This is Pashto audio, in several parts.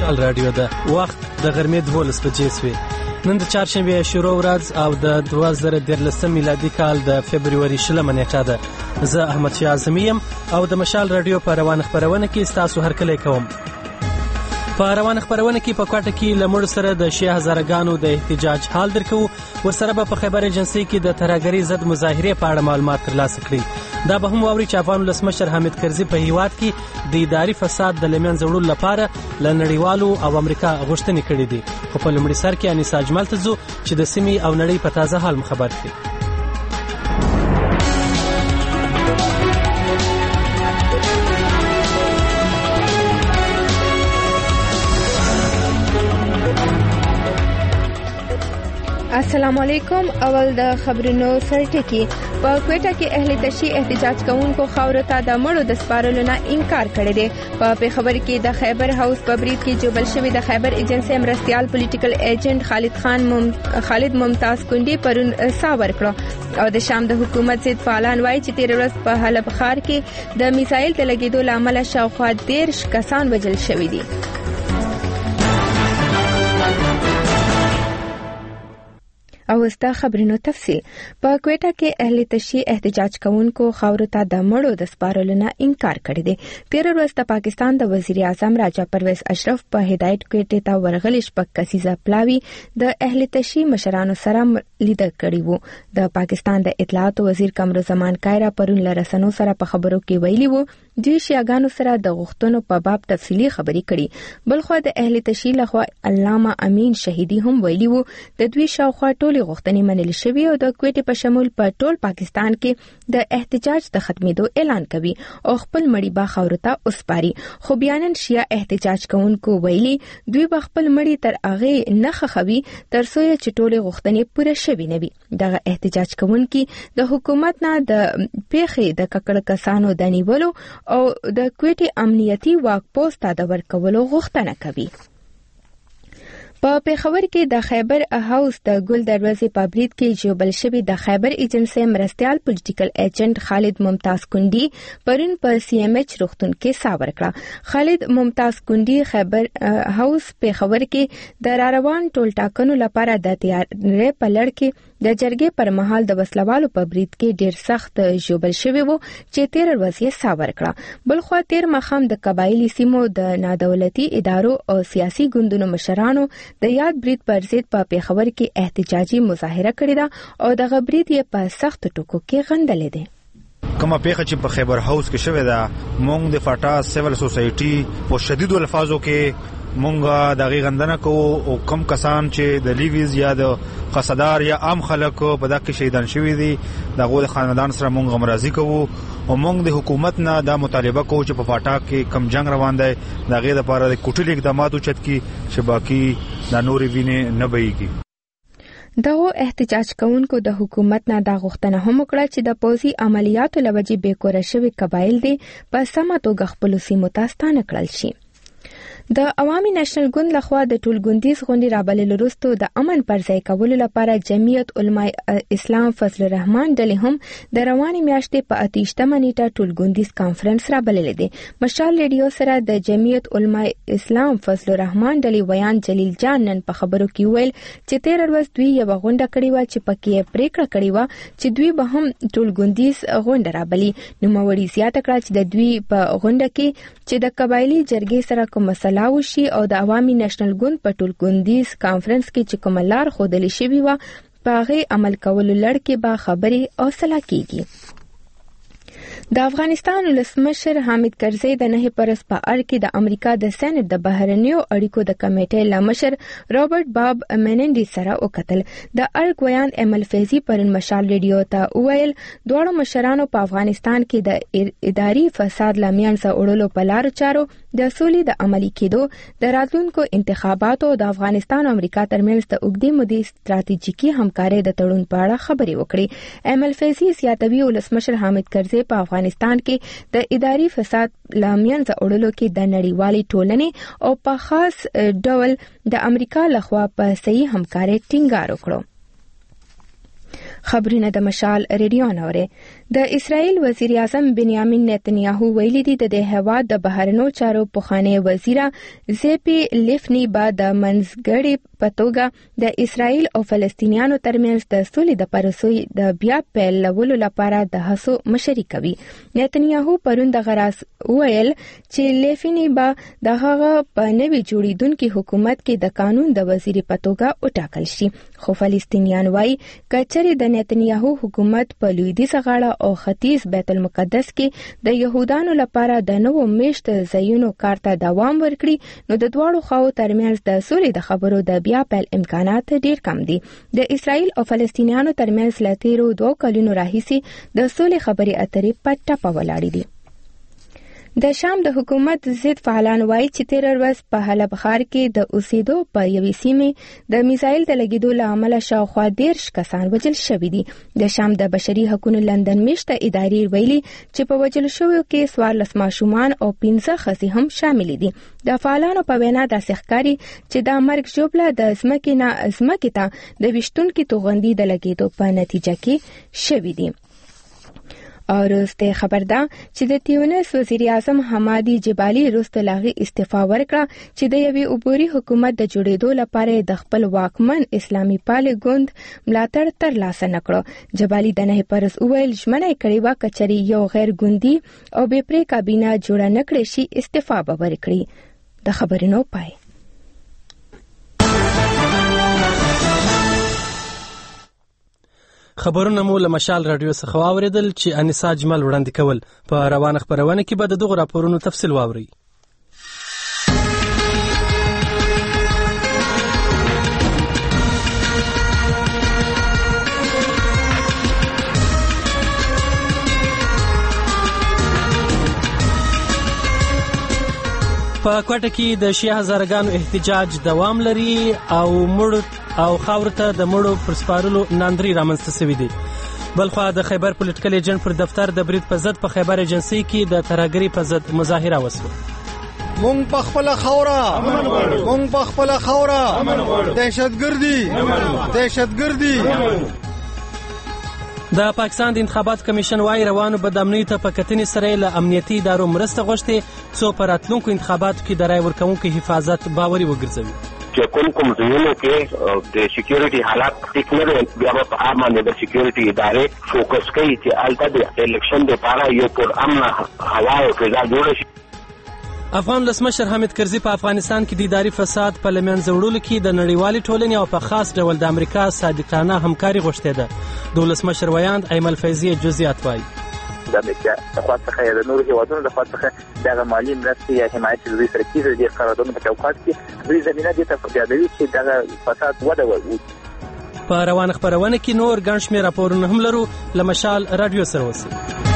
مشال رادیو ده. وخت د غرمې 12 بجې شوې. نن د چهارشنبه شروع ورځ او د 2013 میلادي کال د فبرवरी 20 نیټه ده. زه احمد شاه اعظمي یم او د مشال رادیو په روان خبرونه کې تاسو هرکلی کوم. په روان خبرونه کې په کوټه کې لمړ سره د شیعه هزارګانو د احتجاج حال درکو. ورسره په خبر ایجنسی کې د ترهګری ضد مظاهره په اړه معلومات ترلاسه کړي. دا به هم واوري چې افغان ولسمشر حامد کرزي په هیواد کې د اداري فساد د لمن زړول لپاره ل نړیوالو او امریکا غوښتنې کړې دي. خو په لومړي سر کې انیسا اجمل ته ځو چې د سیمې او نړۍ په تازه حال خبر کړي. السلام علیکم. اول د خبرونو سرټکی. په کوټه کې اهل تشیع احتجاج کوونکو خاورو ته د مړو د سپارلو نه انکار کړی دی. په پیښور کې د خیبر هاوس په برید کې جوړل شوی د خیبر ایجنسی مرستيال پولیټیکل ایجنټ خالد ممتاز کندي پرون سا ورکړه او د شام د حکومت ضد فعالان وایي چې 13 ورځې په حلب ښار کې د میزایل د لګیدو لامل شاوخوا 13 کسان وژل شوي دي. او استا خبرونو تفصیل. په کوټه کې اهل تشیع احتجاج کوونکو خاورو ته د مړو د سپارلو نه انکار کړی دی. 13 ورځې د پاکستان د وزیر اعظم راجا پرویز اشرف په هدایت کوټه ته ورغلي شپږ کسیزه پلاوی د اهل تشیع مشرانو سره لیدل کړي وو. د پاکستان د اطلاعات وزیر قمرالزمان کایرا پرون لرسنو سره په خبرو کې ویلي وو دوی شیعاګانو سره د غوښتنو په باب تفصیلی خبرې کړي. بلخو د اهل تشیع لخوا علامه امین شهیدی هم ویلي وو د دوی شاوخوا ټول غوښتنې منل شوې او د کوټې په شمول په ټول پاکستان کې د احتجاج د ختمېدو اعلان کوي او خپل مړی با خاورو ته وسپاري. خو بیانن شیعه احتجاج کوونکو ویلي دوی به خپل مړی تر هغه نه خخوي تر څو چې ټول غوښتنې پوره شوي نه وي. دغه احتجاج کوونکي د حکومت نه د پیښې د ککړ کسانو د نیولو او د کوټې امنیتي واک پوسټ ته د ورکولو غوښتنه کوي. په پیښور کې د خیبر هاوس د ګل دروازې په برید کې جوړل شوی د خیبر ایجنسی مرستيال پولیټیکل ایجنټ خالد ممتاز کندي پرون په سی ام ایچ روغتون کې سا ورکړه. خالد ممتاز کندي خیبر هاوس پیښور کې د روان ټول ټاکنو لپاره د تیارې په لړ کې د جرګې پر مهال د وسلوالو په برید کې ډیر سخت جوړل شوی وو چې 13 ورځې سا ورکړه. بلخو 13 مخام د قبایلی سیمو د نادولتي ادارو او سیاسي ګوندونو مشرانو د یاد برید پر ضد په پیښور کې احتجاجي مظاهره کړې ده او د غبرید یې په سخت ټکو کې غندلې ده. کومه پیښه چې په خیبر هاوس کې شوې ده مونږ د فاټا سیول سوسایټي په شدید الفاظو کې مونږه د غندنه کوو او کم کسان چې د لیویز یا د قصدار یا عام خلک په دغه شهیدان شوي دي دغه خاندان سره مونږ غمرازي کوو او مونږ د حکومت نه دا مطالبه کوو چې په فاټا کې کم جنگ روان دی دغه لپاره د کوټلي اقدامات اوچت کی چې باقي د نوري وینې نه بهيږي. دغه احتجاج کوونکو د حکومت نه دا غوښتنه هم وکړه چې د پوځي عملیاتو لوجې بیکوره شوی قبایل دي په سمه توګه خپل سیمو ته ستانه کړل شي. د عوامي نېشنل ګوند لخوا د ټولګوندیز غونډې رابلل وروسته د امن پر ځای کولو لپاره جمعیت علماء اسلام فضل الرحمن ډلې هم د رواني میاشتې په 28مه نیټه ټولګوندیز کانفرنس رابلل دي. مشال ریډیو سره د جمعیت علماء اسلام فضل الرحمن ډلې ویان جلیل جان نن په خبرو کې ویل چې 13 ورځې دوی یو غونډه کړې و چې پکې پریکړه کړې و چې دوی به هم ټولګوندیز غونډه رابلي. نو موري زیاته کړه چې د دوی په غونډه کې چې د قبایلی جرګې سره کوم مسله وشي او د عوامي نېشنل ګوند په ټولګوندیز کانفرنس کې چې کوم لار خودلی شوی و په هغه عمل کولو لړ کې به خبرې او صلاح کیږي. د افغانستان ولسمشر حامد کرزي د 9 پرس په اړه کې د امریکا د سېنات د بهرنیو اړیکو د کمیټې لمشر رابرټ باب منندي سره وکتل. د ارګ ویان امل فیضی پرن مشال ریډیو ته ویل دوه مشرانو په افغانستان کې د اداري فساد لامل څخه اړولو په لار چارو د سولې د عملي کېدو د راتلونکو انتخاباتو د افغانستان او امریکا ترمنځ د اوږدې مودې ستراتیژیکي همکارۍ د تړون په اړه خبرې وکړې. امل فیضی زیاتوي ولسمشر حامد کرزي په افغانستان کې د اداري فساد لامل څخه اړولو کې د نړیوالي ټولنې او په خاص ډول د امریکا لخوا په صحیح همکارۍ ټینګار وکړو. خبرونه د مشال ریډیو نوري. د اسرائیل وزیر اعظم بنیامین نتنیاهو ویلي دی د هیواد د بهرنیو چارو پخوانی وزیر زیپی لیفنی با د منځګړي پتوګه د اسرائیل او فلسطینیانو ترمنځ د سولې د پروسې د بیا پیلولو لپاره د هڅو مشري کوي. نتنیاهو پرون د غراس ویل چې لیفنی با د هغه په نوي جوړیدونکو حکومت کې د قانون د وزیر پتوګه وټاکل شي. خو فلسطینیان وايي کچري د نتنیاهو حکومت په لویدیځه غاړه او ختیځ بیت المقدس کې د يهودانو لپاره د نوو میشت ځایونو کار ته دوام ورکړي نو د دواړو خواو ترمنځ د سولې د خبرو د بیا پیل امکانات ډیر کم دي. د اسرائیل او فلسطینیانو ترمنځ له تیرو 2 کلونو راهیسي د سولې خبرې اترې په ټپه ولاړې دي. د شام د حکومت ضد فعالان وایي چې تیر ورځ په حلب ښار کې د اوسېدو په یوې سیمې د میزایل د لګیدو له امله شاوخوا 13 کسان وژل شوي دي. د شام د بشري حقوقو لندن میشته ادارې ویلي چې په وژل شویو کې 14 ماشومان او 15 ښځې هم شامل دي. د فعالانو په وینا داسې ښکاري چې د مرګ ژوبله د ځمکې نه ځمکې ته د ویشتونکو توغندي د لګیدو په نتیجه کې شوي دي. او روسته خبر ده چې د تیونس وزیر اعظم حمادي جبالي روسته لاغي استعفا ورکړه چې د یوې عبوري حکومت د جوړېدو لپاره د خپل واکمن اسلامي پالي ګوند ملاتړ ترلاسه نکړو. جبالي د نه پرز ویل ژمنه کړې و کچري یو غیر ګوندي او بې پرې کابینه جوړه نکړي شي استعفا به ورکړي. د خبرونو پای. خبرونه مو له مشال رادیو څخه واوریدل چې انیسا جمل وړاندې کول. په روانه خبرونه کې به د دغو راپورونو تفصیل واورئ. په کوټه کې د شیعه هزارګانو احتجاج دوام لري او او خاور ته د مړو پر سپارلو ناندري رامنځته شوې دي. بلخوا د خیبر پولیټیکل ایجنټ پر دفتر د برید په ضد په خیبر ایجنسي کې د ترهګرۍ په ضد مظاهره وشوه. مونږ په خپل خوره دهشتګردي د پاکستان د انتخابات کمیشن وايي روانو بدامنۍ ته په کتنې سره له امنیتي ادارو مرسته غوښتي څو په راتلونکو انتخاباتو کې د رای ورکوونکو حفاظت باوري وګرځوي. چې کوم ځایونو کې د سکیورټي حالات ټیک نه دي بیا په عامه د سکیورټي ادارې فوکس کوي چې الته د الیکشن لپاره یو پر امن هوا او فضا جوړ شي. افغان ولسمشر حامد کرزي په افغانستان کې د اداري فساد په لمنځه وړلو کې د نړیوالې ټولنې او په خاص ډول د امریکا صادقانه همکاري غوښتې ده. د ولسمشر ویاند ایمل فیضي جزئیات وایي. د امریکا د خوا څخه یا د نورو هیوادونو د خوا څخه دغه مالي مرستې یا حمایت چې دوی سره کېږي د قراردادونو په چوکاټ کې دوی زمینه دې ته پیادوي چې دغه فساد وده وکړي. په روانه خبرونه کې نور ګڼ شمېر راپورونه هم لرو. له مشال رادیو سره اوسئ.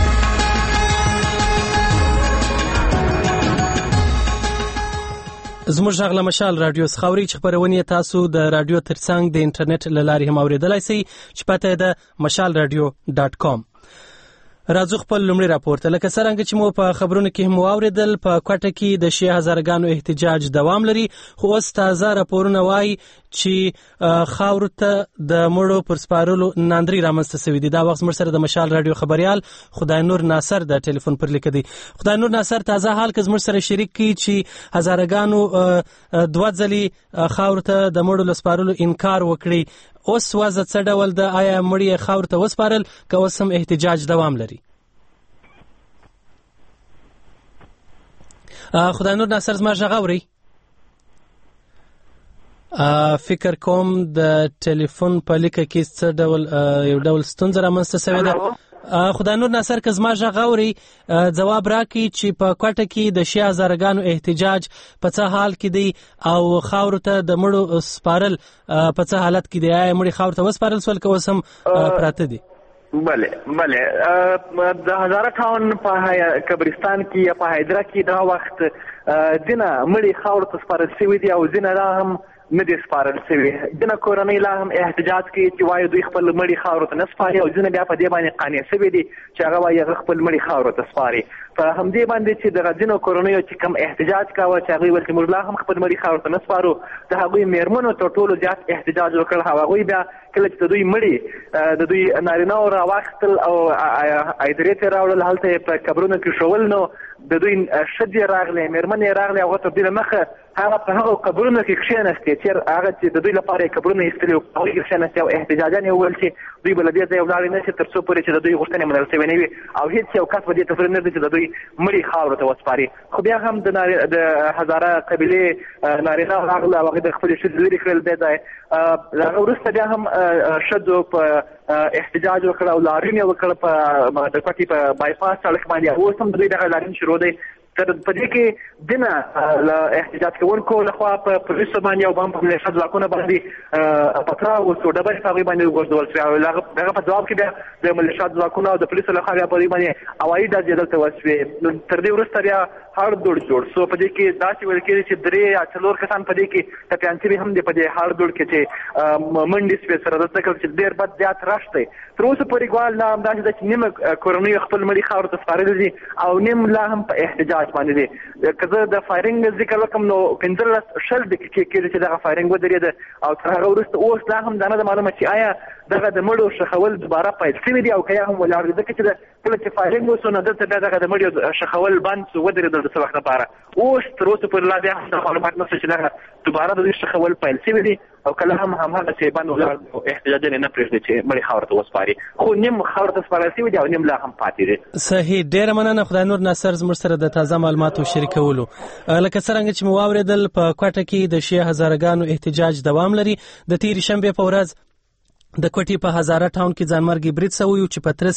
زموږ غږ له مشال رادیو څخه اورئ چې خبرونه تاسو د رادیو ترڅنګ د انټرنیټ له لارې هم اوریدلای شئ چې پته ده mashalradio.com. راځو خپل لومړی راپور ته. لکه څنګه چې مو په خبرونو کې هم واوریدل په کوټه کې د شیعه هزارګانو احتجاج دوام لري. خو اوس تازه راپورونه وایي چې خاور ته د مړو پر سپارلو ناندري رامنځته شوې دي. دا وخت موږ سره د مشال رادیو خبريال خدای نور ناصر د ټلیفون پر لیک دی. خدای نور ناصر تازه حال کې موږ سره شریک کی چې هزارګانو دوه ځلې خاور ته د مړو لسپارلو انکار وکړي. اوس وضع څه ډول ده؟ آیا مړی خاور ته وسپارل که اوس هم احتجاج دوام لري؟ خدای نور ناصر زما غږ اورئ؟ فکر کوم د ټلیفون په لیکه کې څه ډول یو ډول ستونزه رامنځته شوې ده. خدای نور ناصر که زما غږ اورئ ځواب راکړي چې په کوټه کې د شیعه هزارګانو احتجاج په څه حال کې دی او خاور ته د مړو سپارل په څه حالت کې دی؟ آیا مړي خاور ته وسپارل سول که اوس هم پراته دي؟ بله د هزاره ټاون په قبرستان کې یا په حیدره کې دا وخت ځینه مړي خاور ته سپارل شوي دي او ځینه لا هم نه دي سپارل شوي. ځینې کورنۍ لا هم احتجاج کوي چې وایي دوی خپل مړي خاورو ته نه سپاري او ځینې بیا په دې باندې قانع شوي دي چې هغه وایي هغه خپل مړي خاورو ته سپاري. په همدې باندې چې د ځینو کورنیو چې کم احتجاج کاوه چې هغوی ویل چې موږ لا هم خپل مړي خاورو ته نه سپارو د هغوی مېرمنو تر ټولو زیات احتجاج وکړ. هغوی بیا کله چې د دوی مړي د دوی نارینهو راواخیستل او ایدرې ته راوړل، هلته یې په قبرونو کې ښول، نو د دوی ښځې راغلې، مېرمنې یې راغلې، هغه تر دې مخه هغه په هغو قبرونو کې کښېناستې چې هغه چې د دوی لپاره یې قبرونه ایستلي وو، هغوی کې کښېناستې او احتجاجان یې وویل چې دوی به له دې ځایه ولاړې نه شي تر څو پورې چې د دوی غوښتنې منل شوې نه وي او هېڅ یو کس به دې ته نه دی چې د دوی مړي خاورو ته وسپاري. خو بیا هم د هزاره قبیلې نارینه راغله او هغوی د خپلې ښځې لرې کړل دې ځای. له هغه وروسته بیا هم ښځو په احتجاج وکړ او لاریون یې وکړ په د کوټې په بایپاس سړک باندې. اوس هم د دوی دغه لاریون شروع دی. په دې کې دنه له احتجاج کوونکو لخوا په پولیسو باندې او په ملیشه ځواکونو باندې پتراو وسو، ډبرې په هغوی باندې وغورځول شوې او هغه په ځواب کې بیا د ملیشه ځواکونو او د پولیسو لخوا بیا په دوی باندې هوایي ډزې دلته وشوې. تر دې وروسته بیا هر دوړ جوړ سو. په دې کې داسې ویل کېږي چې 3 یا 4 کسان په دې کې ټپیان شوي هم دي په دې هر دوړ کې چې منډې شوې سره دلته کړل چې ډېر بد زیات رش دی. تر اوسه پورې ګوال لا همداسې ده چې نیمه کورنیو خپل مړي خاورو ته سپارلي دي او نیم لا هم په احتجاج باندې دي. که زه د فایرنګ ذکر وکړم نو 15-16 دقیقې کېږي چې دغه فایرنګ ودرېده او تر هغه وروسته اوس لا هم دا نه ده معلومه چې آیا دغه د مړو ښخول دوباره پیل شوي دي او که یا هم ولاړ دي، ځکه چې کله چې فایرنګ وسو نو دلته بیا دغه د مړو ښخول بند سو، ودرېدل د څه وخت لپاره. اوس تر اوسه پورې لا بیا هم دا معلومات نشته چې دغه دوباره د دوی ښخول پیل شوي دي او کله هم هماغه چې بند ولاړ احتجاجونه نه پرېږدي چې مړي خاورو ته وسپاري، خو نیم خاورو ته سپارل شوي دي او نیم لا هم پاتې دي. صحیح، ډېره مننه خدای نور ناصر زموږ سره د تازه معلوماتو شریکولو. لکه څرنګه چې مو واورېدل په کوټه کې د شیعه هزارهګانو احتجاج دوام لري. د تېرې شنبې په ورځ د کوټې په هزاره ټاون کې ځانمرګي برید شوی و چې په ترڅ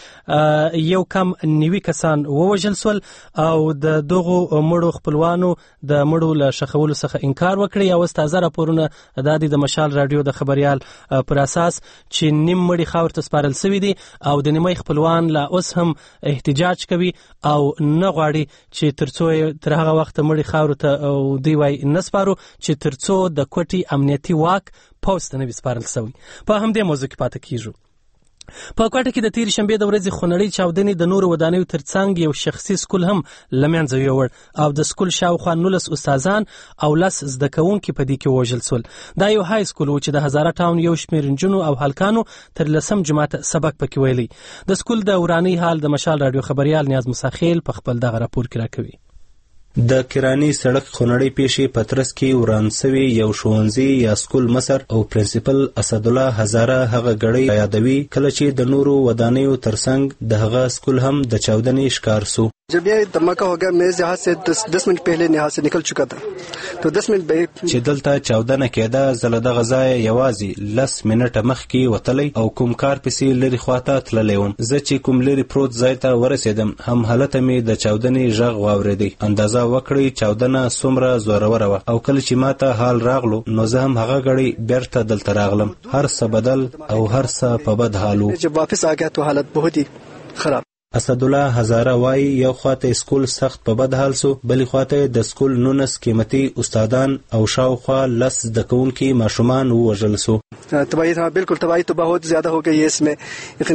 کې یو کم 90 کسان ووژل سول او د دغو مړو خپلوانو د مړو له ښخولو څخه انکار وکړي. او تازه راپورونه د مشال رادیو د خبريال پر اساس چې نیم مړي خاور ته سپارل شوي دي او د نیمه خپلوان لا اوس هم احتجاج کوي او نه غواړي چې ترڅو تر هغه وخت مړي خاور ته دوی وای نه سپارو چې ترڅو د کوټې امنیتي واک پوسټ نه وسپارل شوی. په همدې موضوع کې پاتې کیږو. په کوټه کې د تېرې شنبې د ورځې خونړۍ چاودنې د نورو ودانیو ترڅنګ یو شخصي سکول هم له منځه یووړ او د سکول شاوخوا 19 استادان او 10 زده کوونکي په دې کې ووژل سول. دا یو های سکول و چې د هزاره ټاون یو شمېر نجونو او هلکانو تر 10 جماعت سبق پکې ویلی. د سکول د ورانۍ حال د مشال رادیو خبريال نیاز مساخیل په خپل دغه راپور کې راکوي. د کرانی سړک خونړۍ پیښې په ترڅ کې وران شوی یو ښوونځي یا سکول مصر او پرنسپل اسدالله هزاره هغه غړي یادوي کله چې د نورو ودانیو ترڅنګ د هغه سکول هم د چاودنې شکار سو. जब ये धमाका हो गया मैं यहाँ से 10 मिनट पहले यहाँ से निकल चुका था तो 10 मिनट چې دلته چاودنه کېده زله دغه ځای یوازې 10 منټه مخکې وتلی او کوم کار پسې لري خواته تللی وم. زه چې کوم لري پروت ځای ته ورسېدم هم هلته مې د چاودنې غږ واورېدی. اندازه وکړئ چاودنه څومره زوروره وه او کله چې ماته حال راغلو نو زه هم هغه غړي بیرته دلته راغلم. هر څه بدل او هر څه په بد حال و. जब वापस आ गया तो हालत बहुत ही खराब. اسدالله هزاره وای یو خواته سکول سخت په بد حال سو، بلې خواته د سکول 19 قیمتي استادان او شاوخوا 10 د کوونکي ماشومان ووژل سو. تباہی تھا بالکل تباہی تو بہت زیادہ ہو گئی ہے اس میں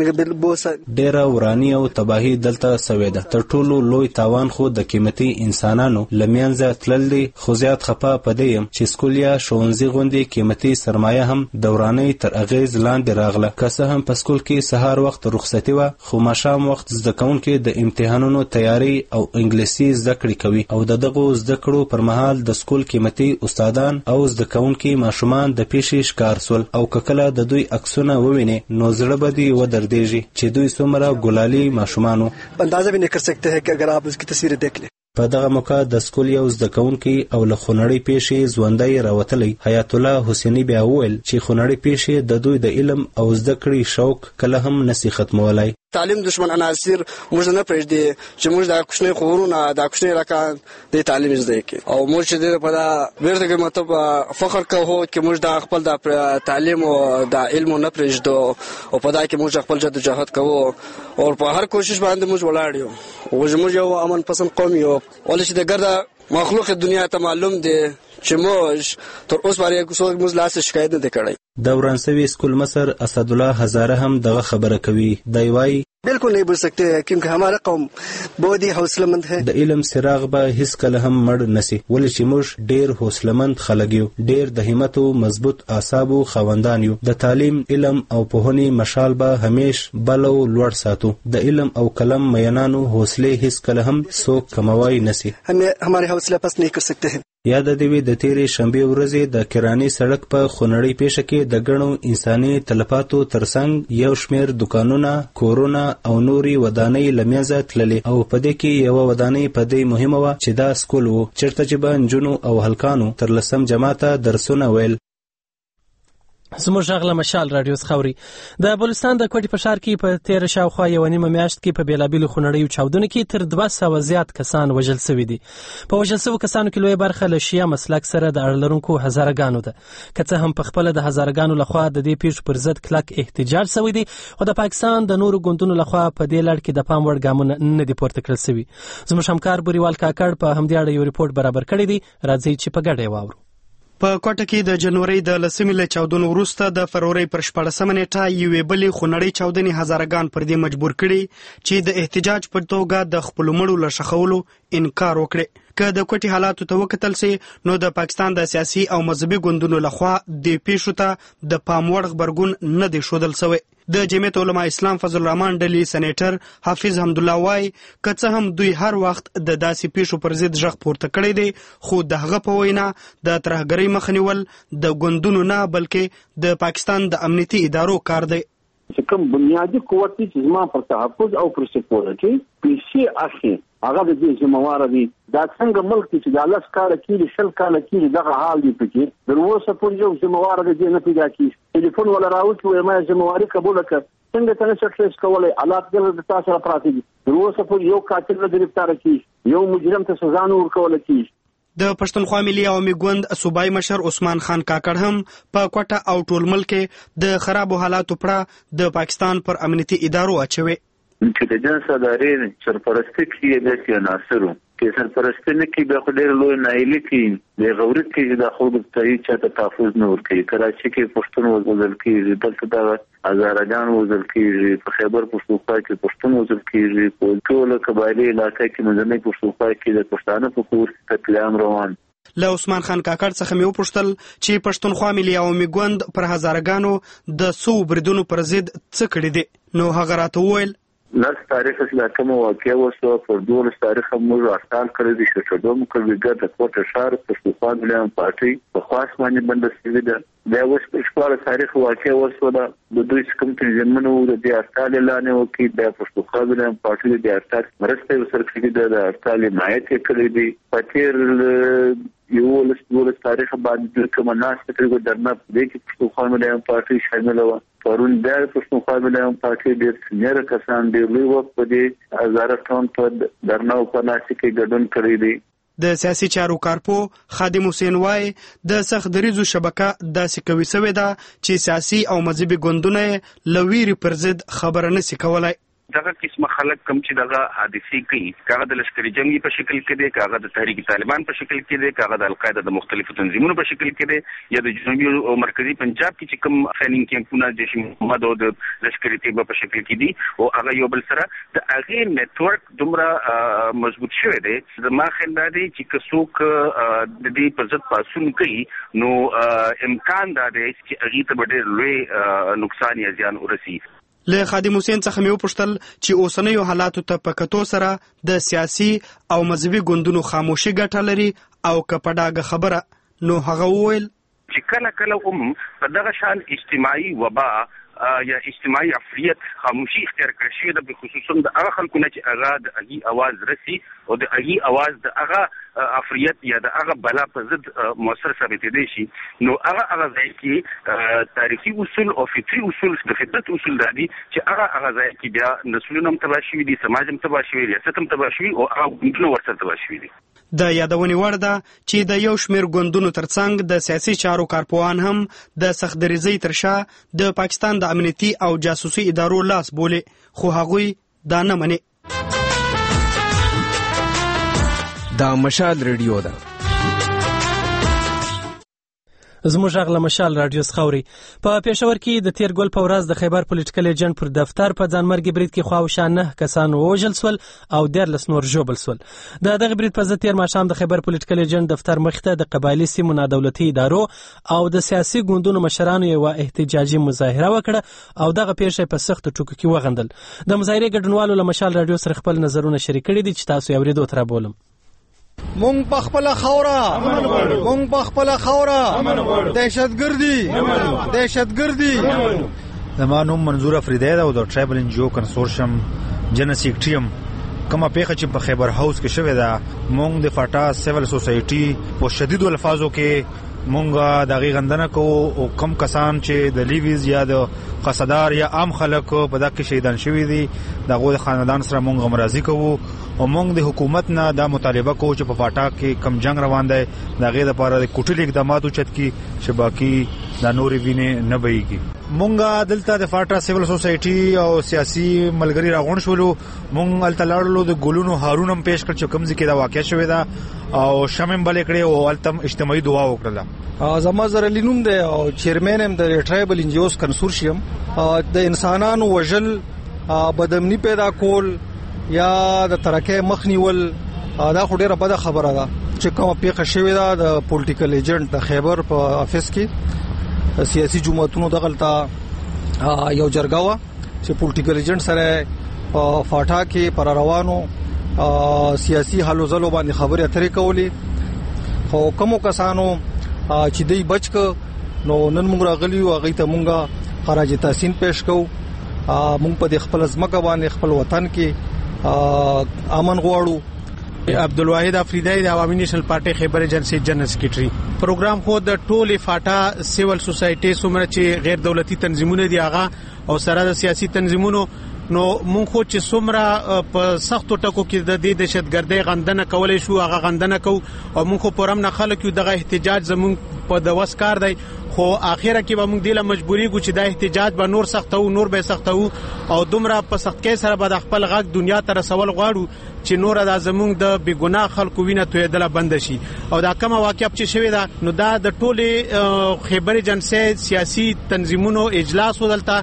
ډیره ورانی او تباہی دلته سوې ده. تر ټولو لوی تاوان خو د قیمتي انسانانو لمنځه تلل دي. خو زیات خپه پدې يم چې سکول یا ښوونځي غوندي قیمتي سرمایه هم د ورانی تر اغیز لاندې راغله. که څه هم په سکول کې سهار وخت رخصتي و خو ماښام وخت زده کوونکي د امتحانونو تیاری او انګلیسي زده کړې کوي او دغه زده کړو پر مهال د سکول قیمتي استادان او زده کوونکي ماشومان د پیښې شکار سول او کله د دوی عکسونه وویني نو زړه به دې ودردېږي چې دوی څومره ګلالي ماشومانو. اندازه بھی نہیں کر سکتے ہیں کہ اگر آپ اس کی تصویریں دیکھ لیں. په دغه موقع د سکول یو زده کوونکی او له خونړۍ پیښې ژوندی راوتلی حیات الله حسیني بیا وویل چې خونړۍ پیښې د دوی د علم او زده کړې شوق کله هم نسی ختمولی. تعلیم دشمن عناصر موږ نه پرېږدي چې موږ د کوچني خورونه د کوچني رکان د تعلیم زده کړي او موږ چې په دا ورته کې مطلب فخر کوو چې موږ د خپل د تعلیم او د علم نه پرېږدو او په دا کې موږ خپل جدوجہد کوو او په هر کوشش باندې موږ ولاړ یو او موږ یو امن پسند قوم یو ولې چې د ګرده مخلوق دنیا ته معلوم دی چې موږ تر اوس باندې څوک موږ لاس شکایت نه کړی. د ورانسوي سکول مصر اسد الله هزاره هم دغه خبره کوي. دی وايي बिल्कुल नहीं बुझ सकते क्योंकि हमारा कौम बहुत ही हौसलेमंद है. د علم سراغ به هیڅ کله هم مړ نسی ولې چې موږ ډیر حوصلهمند خلک یو، ډیر د همت او مضبوط اعصابو خوندان یو. د تعلیم، علم او پوهنې مشال به همیش بل او لوړ ساتو. د علم او قلم مینانو حوصله هیڅ کله هم څوک کموای نسی. हमारे हौसله پس नहीं कर सकते हैं. یاد دی وی د تیرې شنبه ورځې د کرانی سړک په خونړی پیښه کې د غنو انساني تلفاتو ترڅنګ یو شمیر دکانونه، کورونه او نوري ودانۍ لمنځه تللې او په دې کې یو ودانۍ په دې مهمه و چې دا سکول وو چیرته چې به نجونو او هلکانو تر لسم جماعته درسونه ویل. زموږ غږ له مشال رادیو خوري. د بلوچستان د کوټي په ښار کې په تیر شاوخوا یو نیمه میاشت کې په بیلابیلو خونړیو چاودنو کې تر 200 زیات کسان وژل شوي دي. په وژل شوو کسانو کې لویه برخه له شیعه مسلک سره د اړه لرونکو هزارهګانو ده. که څه هم په خپله د هزارهګانو لخوا د دې پیښو پر ضد کلک احتجاج شوی دی، خو د پاکستان د نورو ګوندونو لخوا په دې لړ کې د پام وړ ګامونه نه دي پورته کړل شوي. زموږ همکار بوریوال کاکړ په همدې اړه یو ریپورټ برابر کړی دی. راځئ چې په ګډه یې واورو. په کوټه کې د جنوري د 10 چاودنو وروسته د فروری پر 14 نیټه یوې بلې خونړۍ چاودنې هزارهګان پر دې مجبور کړي چې د احتجاج په توګه د خپل مړو له ښخولو انکار وکړي. که د کوټي حالاتو ته وکتل سي نو د پاکستان د سیاسي او مذهبي ګوندونو لخوا د پیښو ته د پام وړ خبرګون نه دی ښودل شوی. د جمعیت علما اسلام فضل الرحمن ډلې سېنیټر حافظ حمدالله وای که څه هم دوی هر وخت د داسې پیښو پر ضد غږ پورته کړی دی، خو د هغه په وینا د ترهګرۍ مخه نیول د ګوندونو نه بلکې د پاکستان د امنیتي ادارو کار دی. چې کوم بنیادی قوت چې زما پر تحفظ او پر سکیورټي پیسې اخی هغه د دې ذمہوار دي. دا څنګه ملک چې د 10 کال کې 10 کال کې دغه حال دی پکې د اوسه پورې یو ذمہوار دي نه پیدا کیږي. ټلیفون ولا راوځي وای ما ذمہواری قبول کړ څنګه څنګه ټریس کولای حالات د تاسو سره پراته دي. د اوسه پورې یو قاتل نه گرفتار کیږي، یو مجرم ته سزا نه ورکول کیږي. د پښتونخوا ملي عوامي ګوند صوبایي مشر عثمان خان کاکړ هم په کوټه او ټول ملک د خرابو حالاتو پړه د پاکستان پر امنیتي ادارو اچوي. چې د جنس ادارې سرپرستی کې د سیاسيونو کې سرپرستی نه کې به خو ډېر لوی نایلی کې د غورت کې د خلکو ته چې تحفظ نه ورکوي. کراچي کې پښتون وژل کېږي، دلته د هزارهګان وژل کېږي، په خیبر پښتونخوا کې پښتون وژل کېږي، په ټول قبایلي علاقې کې منځنۍ پښتونخوا کې د پښتانه په کور قتل عام روان. له عثمان خان کاکړ څخه مې وپوښتل چې پښتونخوا ملي عوامي ګوند پر هزارهګانو د سو بریدونو پر ضد څه کړي دي. نو هغه راته وویل 10 تاریخ څخه کوم واقعي وسو پر 12 تاریخ موږ اصل کړی دي چې څوډوم کوي ګټه کوټه شهر پښتونخوا ملي پارټي په خاص باندې بند شوی ده. دا اوس په 14 تاریخ واقعي وسو د دوی کوم تنظیمونو د دې اصل اعلان وکړي د پښتونخوا ملي پارټي د اصل مرسته وسره کړي د اصل حمایت کړی دي. پاتیر یو له تاریخ باندې کوم ناس ته درنه د کې پښتونخوا ملي پارټي شامل و. پرون د پښتونخوا ملي پارټي د سینیر کسان دی لوی وخت په دې هزاره ټون په درنه او په ناسي کې ګډون کړی دی. د سیاسي چارو کارپو خادم حسین وای د سخت دریزو شبکه داسې کوي سوی ده چې سیاسي او مذهبي ګوندونه لویری پر ضد خبره نشي کولای. دغه قسمه خلک کم چې دغه حادثې کوي، کاغه د لشکري جنگي په شکل کې دی، کاغه د تحریک طالبان په شکل کې دی، کاغه د القاعده د مختلفو تنظیمونو په شکل کې دی، یا د جنوبي او مرکزی پنجاب کې چې کوم ټریننګ کیمپونه د جیش محمد او د لشکري طیبه په شکل کې دي او هغه یو بل سره د هغه نتورک دومره مضبوط شوی دی. زما خیال دی چې کڅوک د دې په ضد پاسون کوي نو امکان دا دی چې هغه ته ډېر لوی نقصان یا زیان ورسي. له خادم حسین څخه مې وپوښتل چې اوسنیو حالاتو ته په کتو سره د سیاسي او مذهبي ګوندونو خاموشي ګټه لري او که په ډاګه خبره. نو هغه وویل چې کله کله په دغه شان اجتماعي وبا یا اجتماعي عفریت خاموشي اختیار کړی شوی ده، خصوصا د هغه خلکو نه چې هغه د هغې اواز رسي او د هغې اواز د هغه عفریت یا د هغه بلا په ضد مؤثر ثابتېدی شي. نو هغه ځای کې تاریخي اصول او فطري اصول د فطرت اصول دا دي چې هغه ځای کې بیا نسلونه هم تباه شوي دي، سماج هم تباه شوي، ریاست هم تباه شوي او هغه ګوندونه ورسره تباه شوي دي. د یادونې وړ ده چې د یو شمېر ګوندونو ترڅنګ د سیاسي چارو کارپوهان هم د سختدریزۍ تر شا د پاکستان د امنیتي او جاسوسي ادارو لاس بولي، خو هغوی دا نه مني. دا مشال ریډیو ده. زموږ غږ له مشال راډیو څخه اوري. په پېښور کې د تیر ګل په ورځ د خیبر پولیټیکل ایجنټ پر دفتر په ځانمرګي برید کې خواوشا 9 کسان ووژل سول او 13 نور ژوبل سول. دغه برید په ضد تیر ماښام د خیبر پولیټیکل ایجنټ دفتر مخې ته د قبایلي سیمو نادولتي ادارو او د سیاسي ګوندونو مشرانو یو احتجاجي مظاهره وکړه او دغه پیښه په سخت ټکو کې وغندل. د مظاهرې ګډونوالو له مشال راډیو سره خپل نظرونه شریک کړي دي چې تاسو یې اورېدو ته رابولم. مونږ په خپل خوره دهشتګردي زما نوم منظور افریدی ده او د ټرایبل ان جی او کنسورشیم جنرال سیکریټریم کومه پیښه چې په خیبر هاوس کې شوې ده مونږ د فاټا سیول سوسایټي په شدید الفاظو کې مونږه د غندنه کو او کم کسان چې د لیویز یا د قصدار یا عام خلک په دغه شهیدان شوي دي دغه خاندان سره مونږ مرضی کوو او مونږ د حکومت نه دا مطالبه کوو چې په فاټا کې کم جنگ روان دی دغه لپاره د کوټل اقدامات اوچت کی چې باقی د نوري وینې نه بهيږي. مونږه دلته د فاټا سیول سوسایټي او سیاسي ملګری راغون شولو مونږ التلاړلو د ګلونو هارونم پیش کړ چې کمزې کې دا واقع شوې ده او شمم بل کړي او التم اجتماعي دعا وکړه. زما زر لینوم دی او چیرمن هم د ټرایبل ان جی اوز کنسورشیم. د انسانانو وژل بدامنی پیدا کول یا د ترکه مخنیول دا خو ډیره بده خبره ده چې کومه پیښه شوې ده د پولیټیکل ایجنټ د خیبر په افیس کې سیاسي جماعتونو دغلطه یو جرګه وا چې پولیټیکل ایجنټ سره په فاټا کې پر روانو سیاسي حل و زلو باندې خبرې اترې کولې خو کومو کسانو چې دوی بچ ک نو نن موږ راغلی او هغه ته موږ خراج تحسین پیش کوو. موږ په خپل ځمکه باندې خپل وطن کې امن غواړو. عبدالواحد افریدی د عوامي نیشنل پارټي خیبر ایجنسی جنرال سیکریټري. پروګرام خو د ټولې فاټا سیول سوسایټي سمره چې غیر دولتي تنظیمونه دي هغه او سره د سیاسي تنظیمونو نو مونږ خو چې سمره په سختو ټکو کې د دې دهشتګردۍ غندنه کولای شو هغه غندنه کو او مونږ خو پرم نه خلک یو دغه احتجاج زمونږ په د وسکار دی خو اخیره کې به مونږ د مجبوری ګو چې د احتجاج به نور سختو نور به سختو او دومره په سخت کې سره به د خپل غږ دنیا ته رسول غواړو چې نور د زمونږ د بیګناه خلکو وینه تویدل بند شي او دا کومه واقعیت چې شوی دا نو دا د ټوله خیبر ایجنسی سیاسي تنظیمونو اجلاس ودلته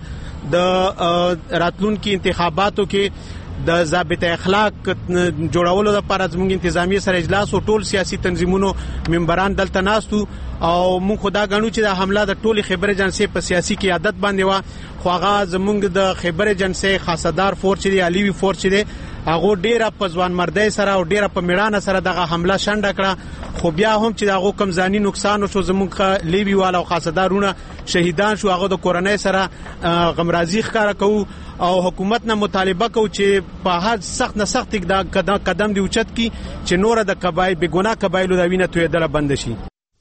د راتلونکو انتخاباتو کې د ضابطه اخلاق جوړولو لپاره زموږ انتظامی سره اجلاس او ټول سیاسي تنظیمونو ممبران دلته ناستو او موږ خدا غنو چې د حمله د ټولي خیبر ایجنسی په سیاسي قیادت باندې وا خو هغه زموږ د خیبر ایجنسی خاصدار فورس دی علیوی فورس دی هغه ډیره په ځوان مردای سره او ډیره په میړانه سره دغه حمله شنډ کړه خو بیا هم چې دغه کم ځاني نقصان شو زموږ لیوی والا او خاصدارونه شهیدان شو هغه د کورنۍ سره غمرازي ښکارا کوو او حکومت نه مطالبه کوي چې په هر سخت نه سخت قدم دی اوچت کی چې نور د قبایل بګناه قبایلو د وینې تویدل بند شي.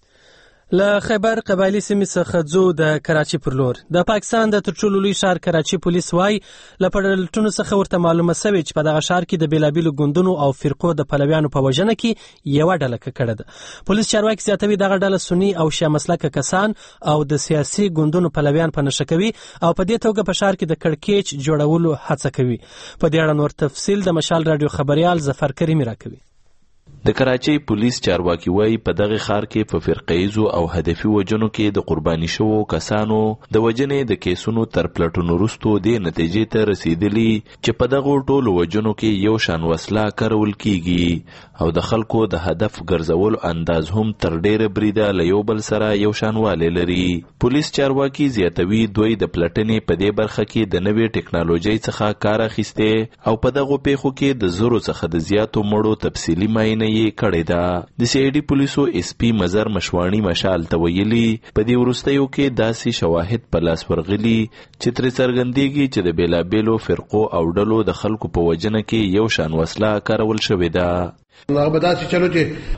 له خیبر قبایلی سیمې څخه ځو د کراچي پر لور. د پاکستان د تر ټولو لوی ښار کراچي پولیس وايي له پړلټونو څخه ورته معلومه شوې چې په دغه ښار کې د بیلابیلو ګوندونو او فرقو د پلویانو په وژنه کې یو ډله کړه ده. پولیس چارواکي زیاتوي دغه ډله سنی او شیعه مسلکه کسان او د سیاسي ګوندونو پلویان په نشه کوي او په دې توګه په ښار کې د کړکېچ جوړولو هڅه کوي. په دې اړه نور تفصیل د مشال راډیو خبريال ظفر کریمی راکوي. د کراچۍ پولیس چارواکي وایي په دغه ښار کې په فرقه‌ایزو او هدفي وجنو کې د قرباني شوو کسانو د وجنې د کیسونو تر پلټونو وروسته د نتیجې ته رسیدلی چې په دغه ټولو وجنو کې یو شان وسله کارول کیږي او د خلکو د هدف ګرځول انداز هم تر ډیره بریده له یو بل سره یو شانوالی لري. پولیس چارواکي زیاتوي دوی د پلټنې په دې برخه کې د نوې ټکنالوژي څخه کار اخیسته او په دغه پیښو کې د زرو څخه د زیاتو مړو تفصیلی معاینه یې کړې ده. د سی آی ډي پولیسو اس پی مزر مشوانی مشال ته ویلي په دې وروستیو کې داسې شواهد په لاس ورغلي چې ترې څرګندېږي چې د بیلابیلو فرقو او ډلو د خلکو په وجنه کې یو شان وسله کارول شوې ده. هغه به داسې چلو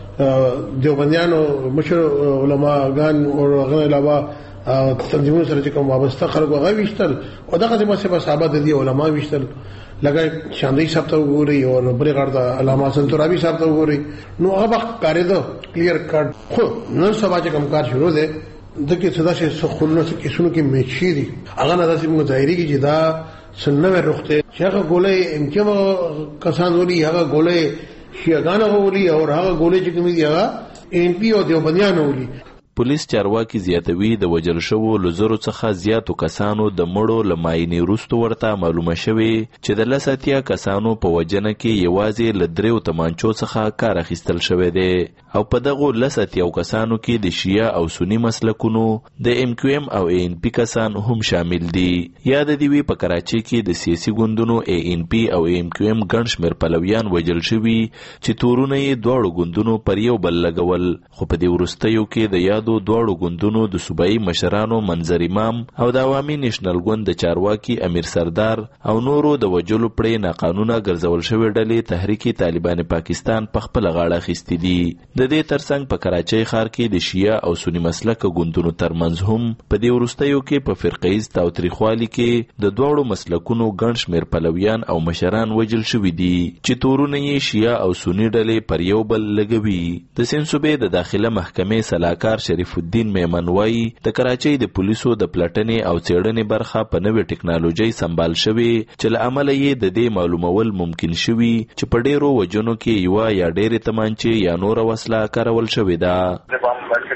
چې دیوبندیانو مشر علماګان او هغه علاوه تنظیمونو سره چې کوم وابسته خلک هغه ویشتل او دغه ځمه صحابه د دې علما ویشتل لکه شاندی صاحب ته وګوري او بل غړدا علامه سنتورابي صاحب ته وګوري نو هغه کارې ده کلیر کټ خو نن سبا چې کوم کار شروع ده دغه څه داسې خلونو کې شنو کې میچي دي هغه نه داسې موږ ظاهري کې چې دا سنوي روخته چې هغه ګولې امکان کسان ولي هغه ګولې شیعاګان ولي او هغه ګولې چې کوم دي هغه ام پی او دیوبندیان ولي پولیس چارواکي زیاتوي د وجل شوو لزرو څخه زیاتو کسانو د مړو له معاینې وروسته ورته معلومه شوې چې د 180 کسانو په وجنه کې یوازې له 3 تمانچو څخه کار اخیستل شوی دی او په دغه 180 کسانو کې د شیعه او سنی مسلکونو د MQM او ANP کسان هم شامل دي. یاد دی وی په کراچۍ کې د سیاسي ګوندونو ANP او MQM ګڼ شمېر پلویان وجل شوي چې تورونه یې دواړو ګوندونو پر یو بل لګول، خو په دې وروستیو کې د یادو دواړو ګوندونو د صوبایي مشرانو منظر امام او د عوامي نېشنل ګوند د چارواکي امیر سردار او نورو د وجلو پړې ناقانونه ګرځول شوې ډلې تحریک طالبان پاکستان په خپل غاړه اخیستې دي. د دې ترڅنګ په کراچۍ ښار کې د شیعه او سنی مسلک ګوندونو ترمنځ هم په دې وروستیو کې په فرقیز تاوتریخوالي کې د دواړو مسلکونو ګڼ شمېر پلویان او مشران وجل شوي دي چې تورونه یې شیعه او سنی ډلې پر یو بل لګوي. د سند صوبې د داخله محکمې سلاکار شریف الدین میمن وایي د کراچۍ د پولیسو د پلټنې او څېړنې برخه په نوې ټکنالوژي سمبال شوې چې له امله یې د دې معلومول ممکن شوي چې په ډیرو وجونو کې یوه یا ډیرې تمانچې یا نوره وسله کارول شوې ده.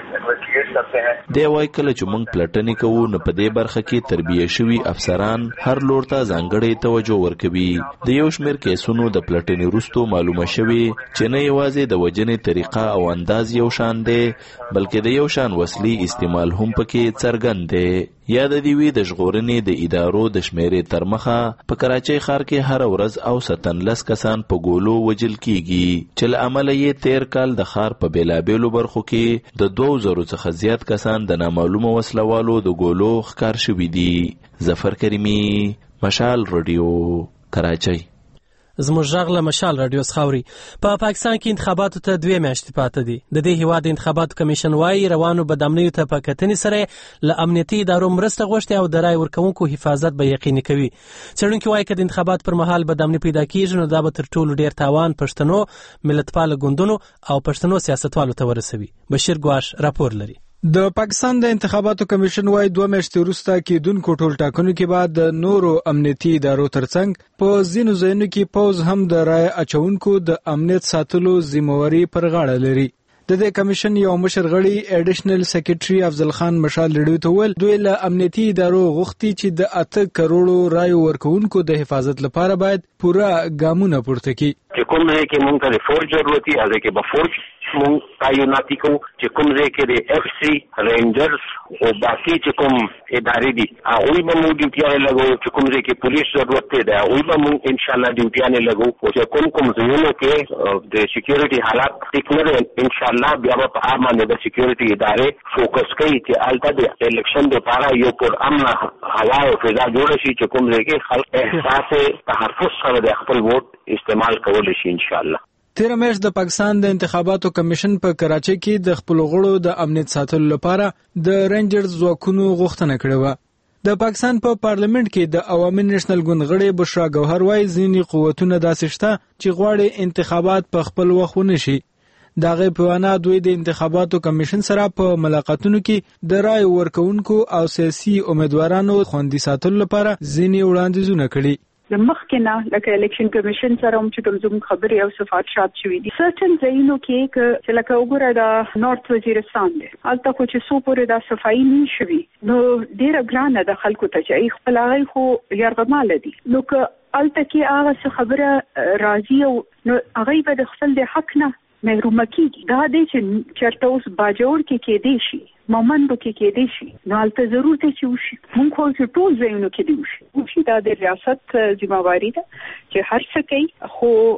دی وایي کله چې موږ پلټنې کوو نو په دې برخه کې تربیه شوي افسران هر لور ته ځانګړې توجه ورکوي. د یو شمېر کیسونو د پلټنې وروسته معلومه شوي چې نه یوازې د وجنې طریقه او انداز یو شان دی بلکې د یو شان وسلې استعمال هم پکې څرګند دی. یاد دی وی د ژغورنې د ادارو د شمیرې تر مخه په کراچۍ ښار کې هر ورځ اوسطاً 10 کسان په ګولو وجل کیږي چې له امله یې تیر کال د ښار په بیلابیلو برخو کې د 2000 څخه زیات کسان د نامعلومه وسلوالو د ګولو ښکار شوي دي. ظفر کریمي، مشال رادیو، کراچۍ. زموږ غږ له مشال رادیو څخه اوري. په پاکستان کې انتخاباتو ته 2 میاشتې پاتې دي. د دې هیواد انتخاباتو کمیشن وايي روانو بدامنیو ته په کتنې سره له امنیتي ادارو مرسته غوښتي او د رای ورکوونکو حفاظت به یقیني کوي. څېړونکي وايي که د انتخابات پر مهال بدامني پیدا کیږي نو دا به تر ټولو ډیر تاوان پښتنو ملتپاله ګوندونو او پښتنو سیاستوالو ته ورسوي. بشیر ګواش راپور لري. د پاکستان د انتخاباتو کمیشن وايي 2 میاشتې وروسته کېدونکو ټول ټاکنو کې بعد د نورو امنیتي ادارو ترڅنګ په ځینو ځایونو کې پوز هم د رای اچونکو د امنیت ساتلو ذمہواری پر غاړه لري. د دې کمیشن یو مشر غړي اډیشنل سیکریټري افضل خان مشال لړیو ته ویل دوی له امنیتي ادارو غوښتي چې د 8 کروڑو رای ورکوونکو د حفاظت لپاره باید پوره ګامونه پورته کړي. چې کوم ځای کې مونږ ته فورج ضرورت دی هغه کې به فورج مونږ تعیناتي کوو. چې کوم ځای کې د FC رینجرز او باقي چې کوم ادارې دي هغوی به مونږ ډیوټیانې لګوو. چې کوم ځای کې پولیس ضرورت دی د هغوی به مونږ انشاءالله ډیوټیانې لګوو. او چې کوم ځایونو کې د سکیورټي حالات ټیک نه دی انشاءالله بیا به په هغه باندې د سکیورټي ادارې فوکس کوي چې هلته د الیکشن دپاره یو پرامن هوا او فضا جوړه شي چې کوم ځای کې خلک احساس تحفظ سره د خپل ووټ استعمال کولی شي انشاءالله. تیر میاشت د پاکستان د انتخاباتو کمیشن په کراچۍ کې د خپل غړو د امنیت ساتلو لپاره د رینجرز ځواکونو غوښتنه کړې و. د پاکستان په پارلیمنت کې د عوامي نېشنل ګوند غړي بشرا ګوهر وايي ځینې قوتونه داسې شته چې غواړي انتخابات په خپل وخت ونه شي. د هغې په وینا دوی د انتخاباتو کمیشن سره په ملاقاتونو کې د رای ورکوونکو او سیاسي امیدوارانو خوندي ساتلو لپاره ځینې وړاندیزونه کړي. د مخکې نه لکه الیکشن کمیشن سره هم چې کوم زموږ خبرې او صفات شوي دي سرټن ځایونو کې چې لکه وګوره د نورث وزیرستان دی هلته خو چې څو پورې دا صفایي نه شوي نو ډېره ګرانه ده خلکو ته چې خپل هغوی خو یرغماله دي نو که هلته کې هغه څه خبره راځي او نو هغوی به د خپل د حق نه محرومه کېږي. دا دی چې چېرته اوس باجوړ کې کېدی شي مومندو کې کېدی شي نو هلته ضرور دی چې وشي. مونږ خو چې ټول ځایونو کې دی وشي دا د ریاست ذمہواري ده چې هر څه کوي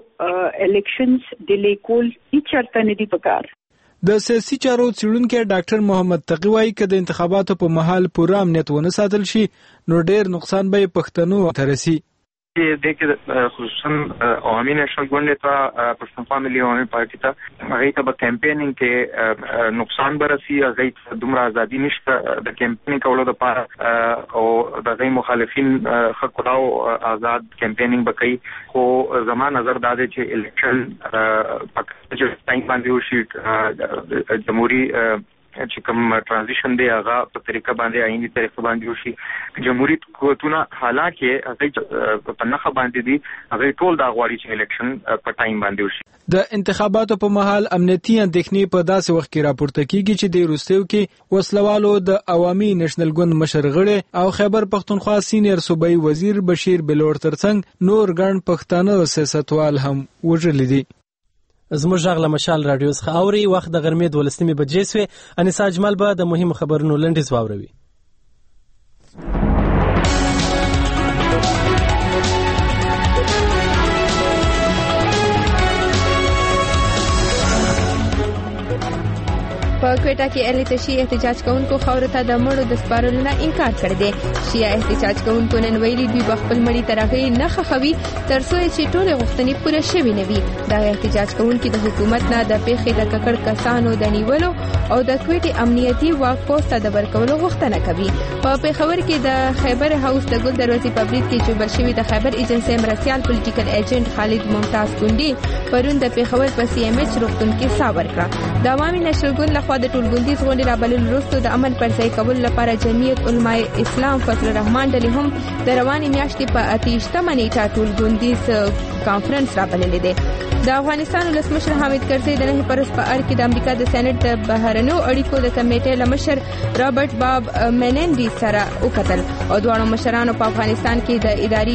خو الیکشنز ډیلی کول هیڅ چېرته نه دي پکار. د سیاسي چارو څېړونکی ډاکټر محمد تقي وايي که د انتخاباتو په مهال پوره امنیت ونه ساتل شي نو ډېر نقصان به پښتنو ته رسي. کې خصوصا عوامي نېشنل ګوند ته پښتونخوا ملي عوامي پارټي ته هغې ته به کمپینینګ کې نقصان به رسي. هغې ته دومره ازادي نشته د کمپینینګ کولو دپاره او د هغې مخالفین ښه کړاو آزاد کمپینینګ به کوي. خو زما نظر دا دی چې الیکشن په ټایم باندې وشي جمهوري چې کوم ترانزیشن دی هغه په طریقه باندې آئینی طریقه باندې وشي. جمهوریت قوتونه حالانکه هغه په نخښه باندې دي هغه ټول دا غواړي چې الیکشن په ټایم باندې وشي. د انتخاباتو په مهال امنیتي اندېښنې په داسې وخت کې راپورته کیږي چې د وروستیو کې وسلوالو د عوامي نېشنل ګوند مشر غړی او خیبر پښتونخوا سینیئر صوبایي وزیر بشیر بلور ترڅنګ نور ګڼ پښتانه سیاستوال هم وژلي دي. زموږ غږ له مشال رادیو څخه اوري. وخت د غرمې 12 بجې سوې. انیسا اجمل به د مهمو خبرونو لنډیز واوروي. په کوټه کې اهل تشیع احتجاج کوونکو خاورو ته د مړو د سپارلو نه انکار کړی دی. شیعه احتجاج کوونکو نن ویلي دوی به خپل مړي تر هغې نه ښخوي تر څو چې ټولې غوښتنې پوره شوې نه وي. دغه احتجاج کوونکي د حکومت نه د پیښې د ککړ کسانو د نیولو او د کوټې امنیتي واک پوسټ ته د ورکولو غوښتنه کوي. په پېښور کې د خیبر هاوس د ګل دروازې په برید کې چوبل شوي د خیبر ایجنسۍ مرستیال پولیټیکل ایجنټ خالد ممتاز کونډي پرون د پېښور په سی ایم ایچ روغتون کې ساه ورکړه. د عوامي نېشنل ګوند لخوا د ټولګوندیز غونډې رابلل وروسته د امن پر ځای کولو لپاره جمعیت علماء اسلام فضل الرحمن ډلې هم د روانې میاشتې په 28مه نیټه ټولګوندیز کانفرنس رابللی دی. د افغانستان ولسمشر حامد کرزي د نهي پرست په اړه کې د امریکا د سېنات د بهرنیو اړیکو د کمیټې لمشر رابرټ باب منندي سره وکتل او دواړو مشرانو په افغانستان کې د اداري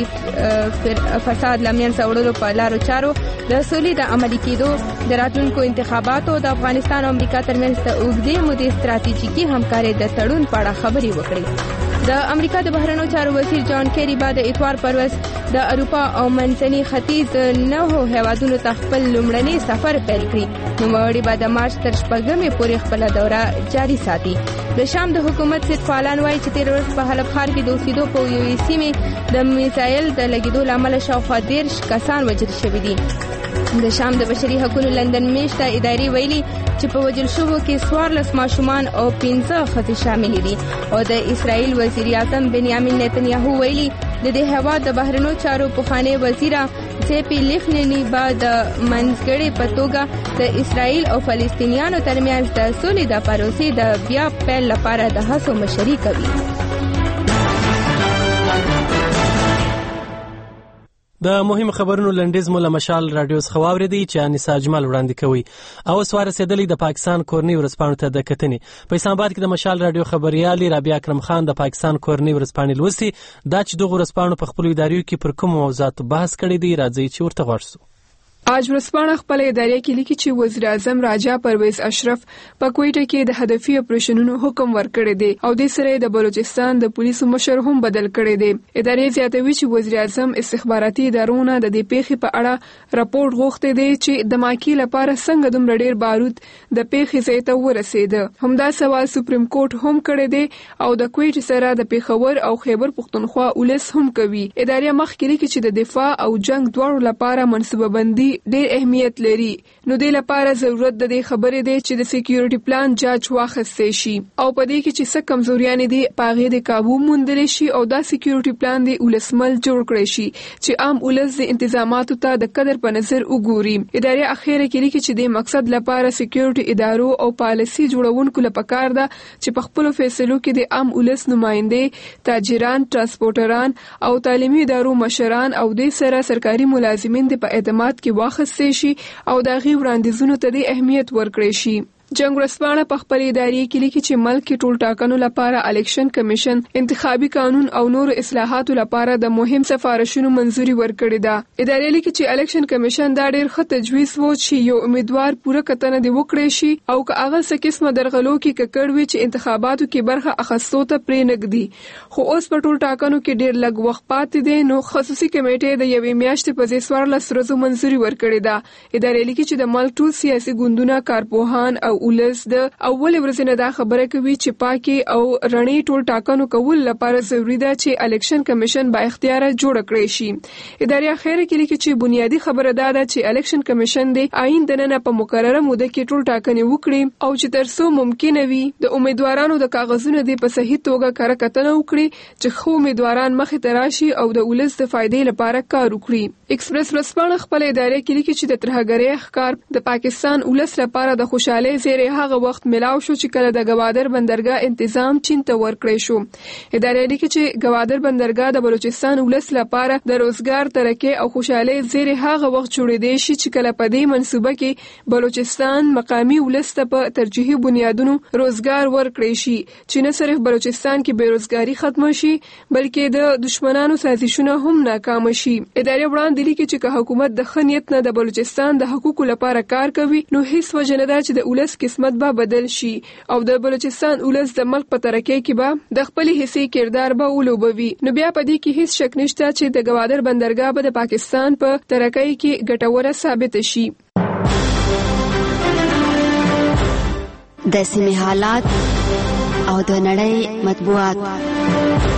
فساد لمنځه وړلو په لارو چارو د سولې د عملي کېدو د راتلونکو انتخاباتو د افغانستان او امریکا ترمنځ د اوږدې مودې ستراتیژیکي همکارۍ د تړون په اړه خبرې وکړې. د امریکا د بهرنیو چارو وزیر جان کیری بعد اتوار پر ورځ د اروپا او منځني ختیځ 9 هیوادونو ته خپل لومړنی سفر پیل کړی. نوموړي به د مارچ تر 4مې پورې خپله دوره جاري ساتي. د شام د حکومت ضد فعالان وایي چې تېره ورځ په حلب ښار کې د اوسېدو په یوې سیمې د میزایل د لګېدو له امله شاوخوا 13 کسان وژل شوي دي. د شام د بشري حقوقو لندن میشته ادارې ویلي چې په وژل شوو کې 14 ماشومان او 15 ښځې شاملې دي. او د اسرائیل وزیر اعظم بنیامین نتنیاهو ویلي د دې هېواد د بهرنیو چارو پخوانی وزیره سیپی لیخنینی به د منځګړې په توګه د اسرائیل او فلسطینیانو ترمنځ د سولې د پروسې د بیا پیل لپاره د هڅو مشري کوي. د مهم خبرونو لنډیز مو له مشال رادیو څخه واورېدی چې انیسا اجمل وړاندې کوي. او اوس ورسېدلی د پاکستان کورنۍ ورځپاڼو ته د کتنې. په اسلام آباد کې د مشال رادیو خبریالې رابعه اکرم خان د پاکستان کورنۍ ورځپاڼې لوستي. دا چې دغو ورځپاڼو په خپلو اداریو کې پر کومو موضوعاتو بحث کړی دی راځئ چې ورته غوږ شو. آج ورځپاڼه خپل ادارې کې لیکي چې وزیر اعظم راجا پرویز اشرف په کوټه کې د هدفي اپریشنونو حکم ورکړی دی او د سره د بلوچستان د پولیسو مشر هم بدل کړی دی. ادارې زیاتوي چې وزیر اعظم استخباراتي ادارونه د دې پیښې په اړه راپور غوښتي دي چې د ماکی لپاره څنګه دومره ډیر بارود د پیښې ځای ته ورسید. همدا سوال سپریم کورټ هم کړی دی او د کوټ سره د پیښور او خیبر پښتونخوا ولس هم کوي. ادارې مخکې لیکي چې د دفاع او جنگ دواړو لپاره منصوبه بندي ډېر اهمیت لري. نو د لپاره ضرورت د دې خبرې دی چې د سکیورټي پلان جاج واخیستل شي او په دې کې چې څه کمزوریانې دي پاغې د قابو موندل شي او دا سکیورټي پلان دی ولسمل جوړ کړی شي چې عام ولس د انتظاماتو ته د قدر په نظر وګوري. ادارې اخیره کې لیکي چې د مقصد لپاره سکیورټي ادارو او پالیسي جوړونکو لپاره کار ده چې په خپل فیصلو کې د عام ولس نماینده تاجران ټرانسپورټران او تعلیمي ادارو مشران او د سره سرکاري ملازمین د په اعتماد کې واخیستل شي او د غي وړاندیزونو ته د اهمیت ورکړي شي. جنگ ورځپاڼه په خپل ادارې کې لیکي چې ملک کې ټول ټاکنو لپاره الیکشن کمیشن انتخابي قانون او نور اصلاحاتو لپاره د مهم سفارشونو منځوري ورکړې ده. ادارې لیکي چې الیکشن کمیشن دا ډېر ښه تجویز و چې یو امیدوار پوره کتنه دی وکړي شي او که هغه څه قسمه درغلو کې ککړ وي چې انتخاباتو کې برخه اخیستو ته پرې نګدي. خو اوس په ټول ټاکنو کې ډېر لږ وخت پاتې دی نو خصوصي کمیټې د یوې میاشتې په ځای 14 ورځو منځوري ورکړې ده. ادارې لیکي چې د ملک ټول سیاسي ګوندونه کارپوهان او ولس د اول ورځې نه دا خبره کوي چې پاکي او رڼې ټول ټاکنو کول لپاره ضروری ده چې الیکشن کمیشن با اختیار جوړ کړي شي. ادارې اخیره کې لیکي چې بنیادی خبره ده چې الیکشن کمیشن د آئین د نن په مقرره موده کې ټول ټاکنې وکړي او چې ترڅو ممکن وي د امیدوارانو د کاغذونو د په صحیح توګه کار کتنه وکړي چې خو امیدواران مخې ته راشي او د ولس د فائدې لپاره کار وکړي. ایکسپریس ورځپاڼه خپل ادارې کې لیکي چې د ترهګرۍ ښکار د پاکستان ولس لپاره د خوشحالۍ زیری هغه وخت ملاو شو چې کله د ګوادر بندرګاه تنظیم چین ته ورکړی شو. ادارې لیکي چې ګوادر بندرګاه د بلوچستان ولس لپاره د روزګار ترقی او خوشحالي زیری هغه وخت جوړېدې شي چې کله په دې منصوبه کې بلوچستان مقامی ولس ته په ترجیحي بنیادونو روزګار ورکړی شي چې نه صرف بلوچستان کې بیروزګاری ختم شي بلکې د دشمنانو سازشونه هم ناکام شي. ادارې وړاندې لیکي چې که حکومت د ښه نیت نه د بلوچستان د حقوقو لپاره کار کوي نو هیڅ وجه نه ده چې د ولس قسمت به بدل شي او د بلوچستان ولس د ملک په ترقۍ کې به د خپل حصې کردار به ولوبوي. نو بیا په دې کې هیڅ شک نشته چې د ګوادر بندرګاه به د پاکستان په ترقۍ کې ګټوره ثابت شي. د سیمې حالات او د نړۍ مطبوعات.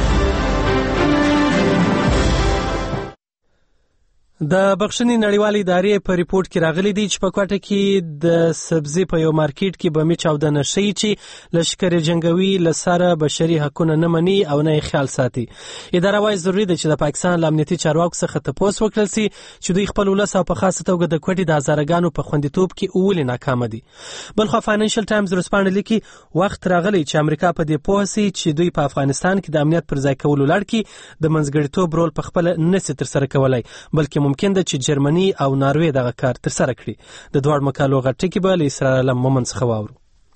د بخښنې نړیوالې ادارې په ریپورت کې راغلي دي چې په کوټه کې د سبزي په یو مارکیټ کې بمي چاودنه شوې چې لشکر جنگوي لسره بشري حقوق نه مني او نه خیال ساتي. اداره وايي ضروري ده چې د پاکستان امنیتي چارواکو څخه تپوس وکړل شي چې دوی خپل ولس او په خاصه توګه د کوټې د هزارګانو په خوندیتوب کې اولې ناکام دي. بلخو فاینانشل ټایمز ورسپانډ لیکي وخت راغلی چې امریکا په دې پوه شي چې دوی په افغانستان کې د امنیت پر ځای کولو لړ کې د منځګړیتوب رول په خپل نسي تر سره کولای بلکې ممکن ده چې جرمني او ناروې دغه کار تر سره کړي. د دوه مکالو غټکی به له اسرائیل مومن څخه واورو.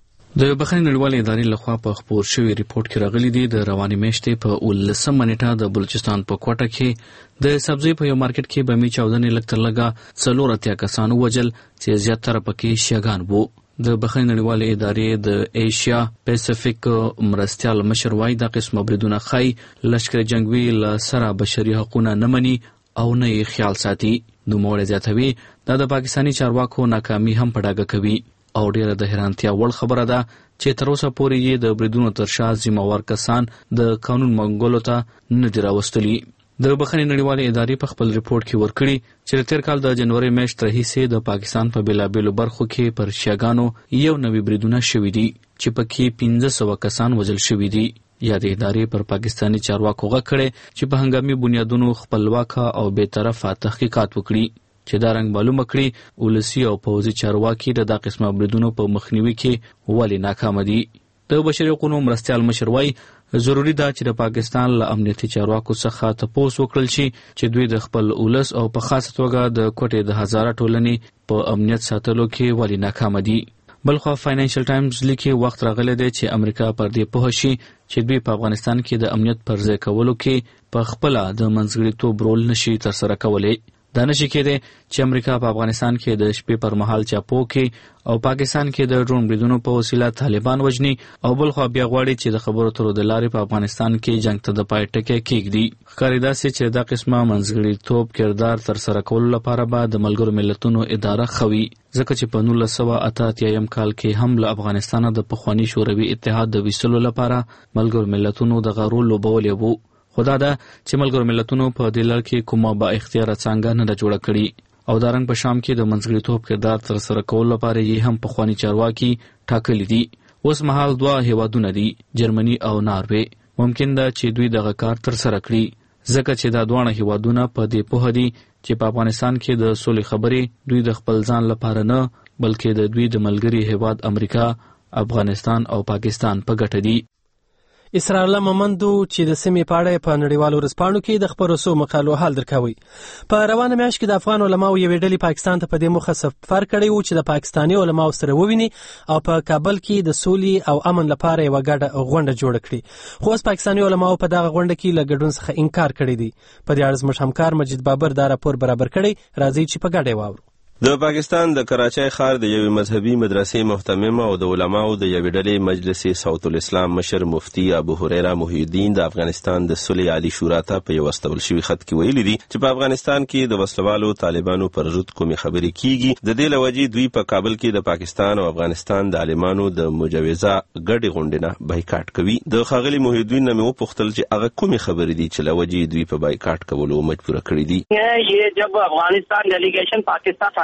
د بخښنې نړیوالې ادارې لخوا په خپور شوی ریپورت کې راغلي دي د رواني میاشتې په 19 نیټه د بلوچستان په کوټه کې د سبزی په یو مارکیټ کې بمي چاودنې لکتر لګا 4 کسانو وجل چې زیاتره پکې شیعاګان وو. د بخښنې نړیوالې ادارې د ایشیا پیسفیک مرستیال مشر وايي د قسم بریدونه خای لشکر جنگوي لسره بشري حقوق نه مني او نه یې خیال ساتي. نو موږ زیاتوي د پاکستاني چارواکو ناکامي هم پډاګه کوي او ډیره د حیرانتیا وړ خبره ده چې تر اوسه پورې یې د بریدونو تر شا ذمہوار کسان د قانون منګولو ته نه دي راوستلي. د بخښنې نړیوالې ادارې په خپل ریپورت کې ورکړي چې تیر کال د جنوري میاشتې راهیسې د پاکستان په بیلابیلو برخو کې پر شیعاګانو یو نوي بریدونه شوي دي چې پکې 1500 کسان وژل شوي دي. یا د ادارې پر پاکستاني چارواکو غږ کړي چې په هنګامي بنیادونو خپلواک او بی‌طرفه تحقیقات وکړي چې دا رنګ معلومه کړي ولسی او پوځي چارواکي د دغه بریدونو په مخنیوي کې ولې ناکام دي. د بشري حقوقو مرستیال مشر وايي ضروری ده چې د پاکستان له امنیتي چارواکو څخه تپوس وکړل شي چې دوی د خپل ولس او په خاصه توګه د کوټې د هزاره ټولنې په امنیت ساتلو کې ولې ناکام دي. بلخو فاینانشل ټایمز لیکي وخت راغلی دی چې امریکا پر دې پوه شي چې دوی په افغانستان کې د امنیت پر ځای کولو کې په خپل د منځګړیتوب رول نشي تر سره کولی. دا نشي کېدی چې امریکا په افغانستان کې د شپې پر مهال چاپو کې او پاکستان کې د ډرون بریدونو په وسیله طالبان وژني او بلخو بیا غواړي چې د خبرو اترو د لارې په افغانستان کې جنگ ته د پای ټکی کېږدي. ښکاري داسې چې دا قسمه منځګړیتوب کردار تر سره کولو لپاره به د ملګرو ملتونو اداره خوي ځکه چې په 1988 کال کې هم له افغانستانه د پخواني شوروي اتحاد د ویستلو لپاره ملګرو ملتونو د غرو لوبولې وو. خدا دا چې ملګرو ملتونو په دې لړ کې کومه با اختیار څنګه نه جوړه کړي او دارنګ په شام کې د منځګړیتوب کردار تر سره کول لپاره یې هم پخوانی چارواکي ټاکلي دي. اوس مهال دوه هیوادونه دي جرمني او ناروې. ممکن ده چې دوی دغه کار تر سره کړي ځکه چې دا دوه هیوادونه په دې پوه دي چې په افغانستان کې د سولې خبرې دوی د خپل ځان لپاره نه بلکې د دوی د ملګري هیواد امریکا افغانستان او پاکستان په ګټه دي. اسرائیل مومندو چې د سیمې په اړه په نړیوالو ورځپاڼو کې د خبرو سو مقالو حال درکوي. په روانه میاشت کې د افغان علماو یوې ډلې پاکستان ته په دې موخه سفر کړی و چې د پاکستاني علماو سره وویني او په کابل کې د سولې او امن لپاره یو غټه غونډه جوړ کړي. خو اوس پاکستاني علماو په دغه غونډه کې له ګډون څخه انکار کړی دی. په دې اړه زموږ همکار مجید بابر دا راپور برابر کړی. راځي چې په ګډه واورو. د پاکستان د کراچۍ ښار د یوې مذهبي مدرسې محتمم او د علماو د یوې ډلې مجلس صوت الاسلام مشر مفتی ابو هريره محی الدین د افغانستان د صلح عالی شورا ته په یو استول شوی خط کې ویلي دي چې په افغانستان کې د وسلوالو طالبانو پر ضد کومې خبرې کیږي د دې لوجې دوی په کابل کې د پاکستان او افغانستان د عالمانو د مجوزه ګډې غونډې نه بایکاټ کوي. د ښاغلي محی الدین نه مې وپوښتل چې هغه کومې خبرې دي چې لوجې دوی په بایکاټ کولو مجبور کړي دي. یہ جب افغانستان ڈیلیگیشن پاکستان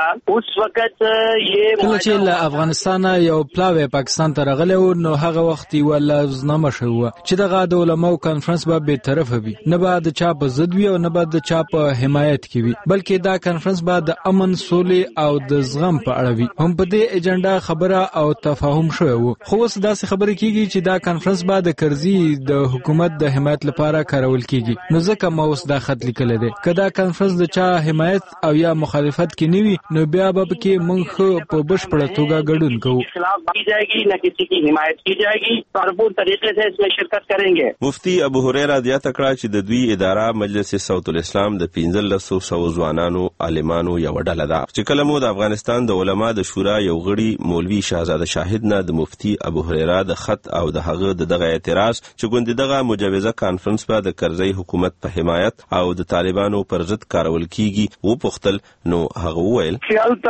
उस वक्त ये کله چې له افغانستان یو پلاوی پاکستان ته راغلی و نو هغه وخت یوه لفظنامه شوې وه چې دغه د علماو کنفرانس به بې طرفه وي، نه به د چا په ضد وي او نه به د چا په حمایت کې وي، بلکې دا کنفرانس به د امن، سولې او د زغم په اړه وي. هم په دې ایجنډا خبره او تفاهم شوی و. خو اوس داسې خبرې کیږي چې دا کنفرانس به د کرزي د حکومت د حمایت لپاره کارول کیږي. نو ځکه ما اوس دا خط لیکلی دی. که دا کنفرانس د چا حمایت او یا مخالفت کې نه وي نو بیا به پکې موږ په بشپړه توګه ګډون کوو. خلاف کی جائے گی نہ کسی کی حمایت کی جائے گی، بھرپور طریقے سے اس میں شرکت کریں گے. مفتی ابو هريره زیاته کړه چې د دوی اداره مجلس صوت الاسلام د 1500 ځوانانو عالمانو یو ډله ده چې کله مو د افغانستان د علما د شورا یو غړي مولوي شهزاده شاهد نه د مفتی ابو هريره د خط او د هغه دغه اعتراض چې ګوند دغه مجوزه کانفرنس په د کرزي حکومت په حمایت او د طالبانو پر ضد کارول کیږي و پختل نو هغه وویل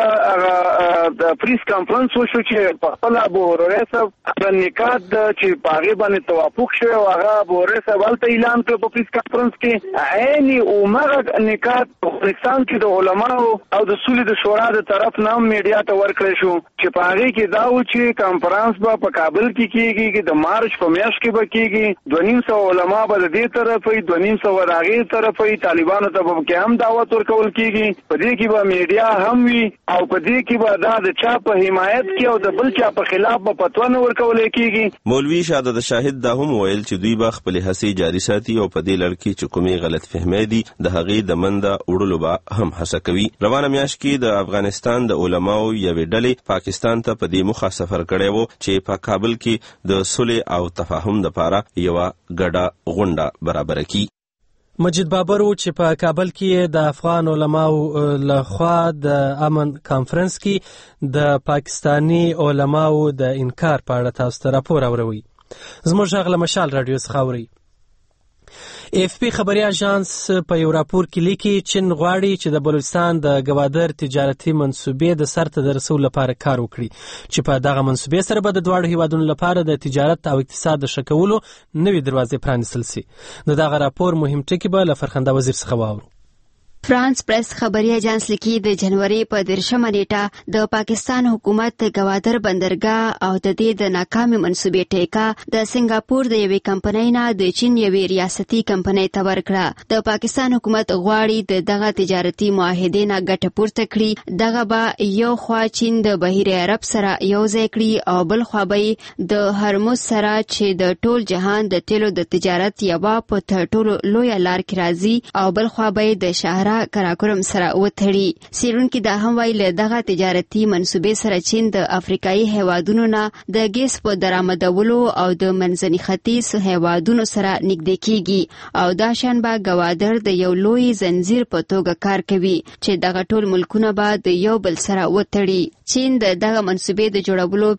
چې د پریس کانفرنس وشو چې په خپل ابو هريره صاحب د نکات چې پاغي باندې توافق شوی او هغه ابو هريره صاحب ولته اعلان کړ په پریس کانفرنس کې عیني عمره نکات په افغانستان کې د علماو او د سولې د شورا د طرف نام میډیا ته ورکړی شو چې پاغي کې دا و چې کانفرنس په کابل کې کیږي د مارچ په میاشت کې به کیږي 200 علما به د دې طرفې 200 راغي طرفې طالبانو ته به کې هم دعوت ورکول کیږي، په دې کې به میډیا هم وي او په دې کې به دا د چا په حمایت کې او د بل چا په خلاف به فتوا نه ورکول کیږي. مولوي شهادت شاهد دا هم ویل چې دوی به خپل هڅې جاري ساتي او په دې لړ کې چې کومې غلط فهمۍ دي د هغې د منځه وړلو به هم هڅه کوي. روانه میاشت کې د افغانستان د علماو یوې ډلې پاکستان ته په دې موخه سفر کړی و چې په کابل کې د صلح او تفاهم لپاره یوه ګډه غونډه برابره کړي. مجید بابر و چې په کابل کې د افغان علماو لخوا د امن کانفرنس کې د پاکستانی علماو د انکار په اړه تاسو ته راپور اوروي. زموږ غږ له مشال رادیو څخه اوري. AFP خبري اژانس په یو راپور کې لیکي چین غواړي چې د بلوچستان د ګوادر تجارتي منصوبې د سرته د رسولو لپاره کار وکړي چې په دغه منصوبې سره به د دواړو هیوادونو لپاره د تجارت او اقتصاد د ښه کولو نوې دروازې پرانیستل شي. د دغه راپور مهم ټکي به له فرخنده وزیر څخه واورو. فرانس پریس خبري اژانس لیکي د جنوري په 13 نیټه د پاکستان حکومت د ګوادر بندرګاه او د دې د ناکامې منصوبې ټیکه د سنگاپور د یوې کمپنۍ نه د چین یوې ریاستي کمپنۍ ته ورکړه. د پاکستان حکومت غواړي د دغه تجارتي معاهدې نه ګټه پورته کړي. دغه به یو خوا چین د بحیر عرب سره یو ځای کړي او بل خوا به د هرمز سره چې د ټول جهان د تیلو د تجارت یوه په تر ټولو لویه لار کې راځي او بل خوا به د شهر کراکرم سره وتړي. سیرونکي دا هم وایي له دغه تجارتي منصوبې سره چین د افریقایي هیوادونو نه د ګیس په درآمدولو او د منځني ختیځ هیوادونو سره نږدې کیږي او دا شان به ګوادر د یو لوی زنجیر په توګه کار کوي چې دغه ټول ملکونه به د یو بل سره وتړي. چین د دغه منصوبې د جوړولو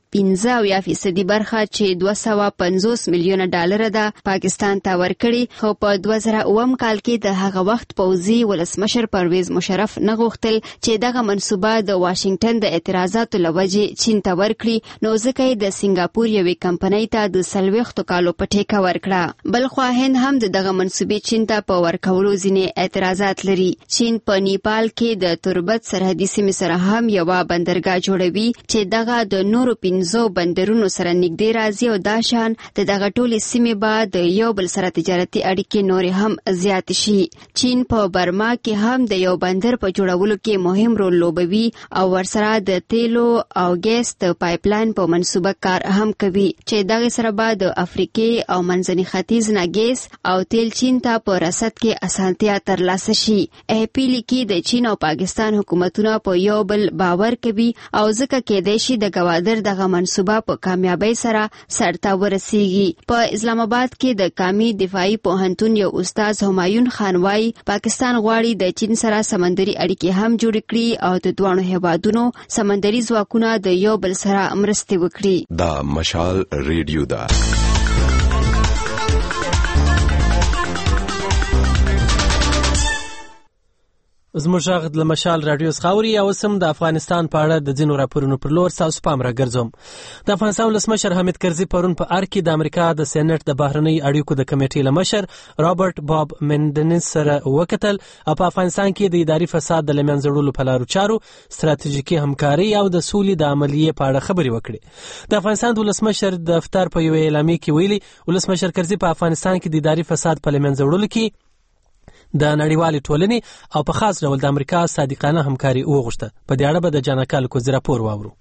15% برخه چې 250 میلیونه ډالر ده پاکستان ته ورکړي، خو په 2009 کال کې د هغه وخت پوځي ولسمشر پرویز مشرف نه غوښتل چې دغه منصوبه د واشنگټن د اعتراضاتو لوجې چین ته ورکړي، نو ځکه یې د سنگاپور یوې کمپنۍ ته د 40 کالو په ټیکه ورکړه. بل خوا هند هم دغه منصوبې چین ته په ورکولو ځینې اعتراضات لري. چین په نیپال کې د تربت سرحدي سیمې سره هم یوه بندرګاه جوړوي چې دغه د نورو 15 بندرونو سره نږدې راځي او دا شان د دغه ټولې سیمې به د یو بل سره تجارتي اړیکې نورې هم زیات شي. چین په برما کې هم د یو بندر په جوړولو کې مهم رول لوبوي او ورسره د تیلو او ګیس د پایپلاین په منصوبه کار هم کوي چې دغه سره به د افریقې او منځني ختیځ نه ګیس او تیل چین ته په رسد کې اسانتیا ترلاسه شي. AFP لیکي د چین او پاکستان حکومتونه په یو بل باور کوي او ځکه کېدای شي د ګوادر دغه منصوبه په کامیابی سره سرته ورسیږي. په اسلام آباد کې د قومي دفاعي پوهنتون یو استاد همایون خان وايي پاکستان غواړي د چین سره سمندري اړیکې هم جوړ کړي او د دوه هیوادونو سمندري ځواکونه د یو بل سره مرستې وکړي. دا مشال ریډیو دا زموږ غږ د مشال رادیو خاوري او سم د افغانستان په اړه د ځینو راپورونو پر لور تاسو پام راګرځوم. د افغانستان ولسمشر حامد کرزي پرون په ارکی د امریکا د سېنات د بهرنی اړیکو د کمیټې لمشر رابرټ باب مندنس سره وکتل او په افغانستان کې د اداري فساد د لمنځه وړلو په لارو چارو ستراتیژیکي همکاري او د سولې د عملیې په اړه خبرې وکړې. د افغانستان د ولسمشر دفتر په یو اعلامیه کې ویلي ولسمشر کرزي په افغانستان کې د اداري فساد په لمنځه وړلو کې د نړیوالې ټولنې او په خاص ډول د امریکا صادقانه همکاري وغوښته. په دې اړه به د جانکال کوزي راپور واورو.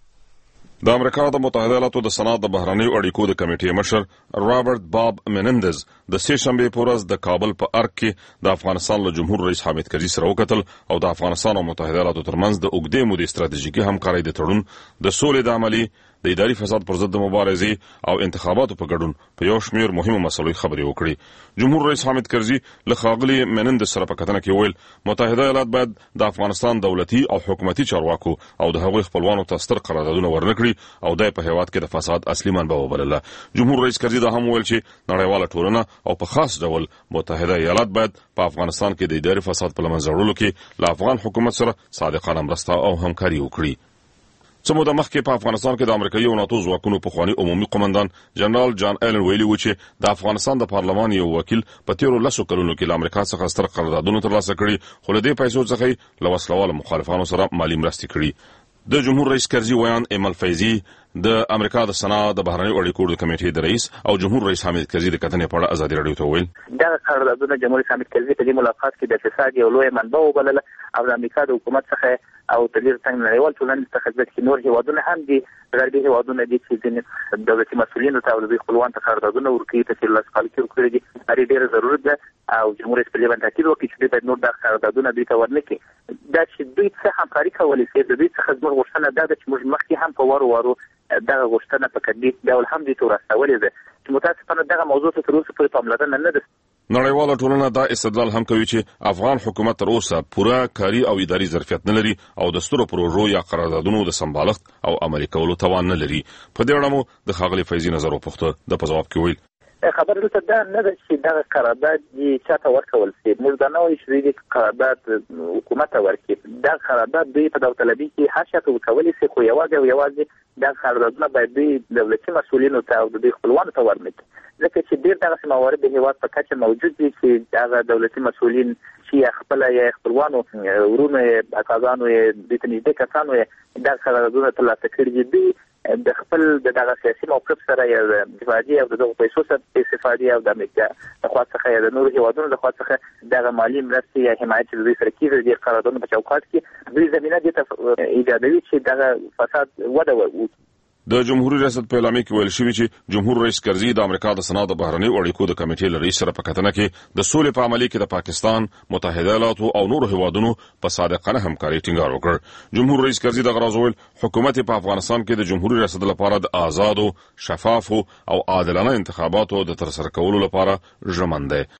د امریکا د متحده ایالاتو د سنات د بهرنیو اړیکو د کمیټې مشر رابرټ باب منندز د سې شنبې په ورځ د کابل په ارګ کې د افغانستان له جمهور رئیس حامد کرزي سره وکتل او د افغانستان او متحده ایالاتو ترمنځ د اوږدې مودې ستراتیژیکي همکارۍ د تړون، د سولې د عملي، د اداري فساد پر ضد د مبارزې او انتخاباتو په ګډون په یو شمېر مهمو مسلو خبرې وکړي. جمهور رئیس حامد کرزي له ښاغلي منندز سره په کتنه کې ویل متحده ایالات باید د افغانستان دولتي او حکومتي چارواکو او د هغوی خپلوانو ته ستر قراردادونه ورنکړي او د په هیواد کې د فساد اصلي منبع وبلله. جمهور رئیس کرزي دا هم ویل چې نړیواله ټولنه او په خاص ډول متحده ایالات باید په افغانستان کې د اداري فساد په لمنځه وړلو کې له افغان حکومت سره صادقانه مرسته او همکاري وکړي. څه موده مخکې په افغانستان کې د امریکایي او ناتو ځواکونو پخواني عمومي قومندان جنرال جان ایلن ویلي و چې د افغانستان د پارلمان یو وکیل په تیرو 10 کلونو کې له امریکا څخه ستر قراردادونه ترلاسه کړي خو له دې پیسو څخه له وسلوالو مخالفانو سره مالي مرستې کړي. د جمهور رئیس کرزي ویان ایمل فیضي د امریکا د سنات د بهرنیو اړیکو د کمیټې د رئیس او جمهور رئیس حامد کرزي د کتنې په اړه ازادي رادیو ته ویل دا قراردادونه جمهور رئیس حامد کرزي په دې ملاقات کې د فساد یو لوی منبع وبلله او د امریکا د حکومت څخه او د ډیر څنګه نړیوال ټولنې څخه ځکه نور هیوادونه هم دي غربي هیوادونه دي چې د دولتي مسؤلینو ته او د خپلوان ته قراردادونه ورکوي چې لاس خالي کړي دي. اړ ډیر ضرورت ده او جمهور رئیس په دې باندې تاکید وکړي چې باید نور د قراردادونه دوی ته ورنکړي. دا چې دوی څه همکاري کولی شي د دوی څخه زموږ غوښتنه ده چې موږ مخکې هم په وارو دغه غوښتنه په کډې ډول هم دي تورستولې ده چې متاسفانه دغه موضوع ته تر اوسه پورې پاملرنه نه ده. نړیواله ټولنه دا استدلال هم کوي چې افغان حکومت تر اوسه پوره کاري او اداري ظرفیت نه لري او د سترو پروژو یا قراردادونو د سمبالښت او عملي کولو توان نه لري. په دې اړه مو د ښاغلي فیضي نظر وپوښته. د په جواب کې ویل خبره دلته دا نه ده چې دغه قرارداد یې چاته ورکول شي. موږ دا نه وایو چې دې قرارداد حکومت ته ورکړي. دا قرارداد دوی په داوطلبي کې هر چاته ورکولی شي خو یوازې دا قراردادونه باید دوی دولتي مسؤلینو ته او د دوی خپلوانو ته ورنکړي ځکه چې ډېر دغسې موارد د هېواد په کچه موجود دي چې هغه دولتي مسؤلین چې یا خپله یا خپلوانو ورونو یې اکاګانو یې دوی ته نږدې کسانو یې دا قراردادونه ترلاسه کړي دي. دوی د خپل دغه سیاسي موقف سره یا د استفادې او دغه پیسو سره استفادې او د امریکا د خوا څخه یا د نورو هیوادونو د خوا څخه دغه مالي مرستې یا حمایت چې دوی سره کېږي د قراردادونو په چوکاټ کې دوی زمینه دې ته ایجادوي چې دغه فساد وده وکړي. د جمهوریت ریاست په اعلامیه کې ویل شوی چې جمهور رئیس کرزي د امریکا د سنات د بهرنیو اړیکو د کمیټې له رئیس سره په کتنه کې د سولې په عملي کې د پاکستان، متحده ایالاتو او نورو هیوادونو په صادقانه همکاري ټینګار وکړ. جمهور رئیس کرزي دغه راز ویل حکومت په افغانستان کې د جمهوریت ریاست لپاره د آزادو، شفافو او عادلانه انتخاباتو د ترسره کولو لپاره ژمن دی.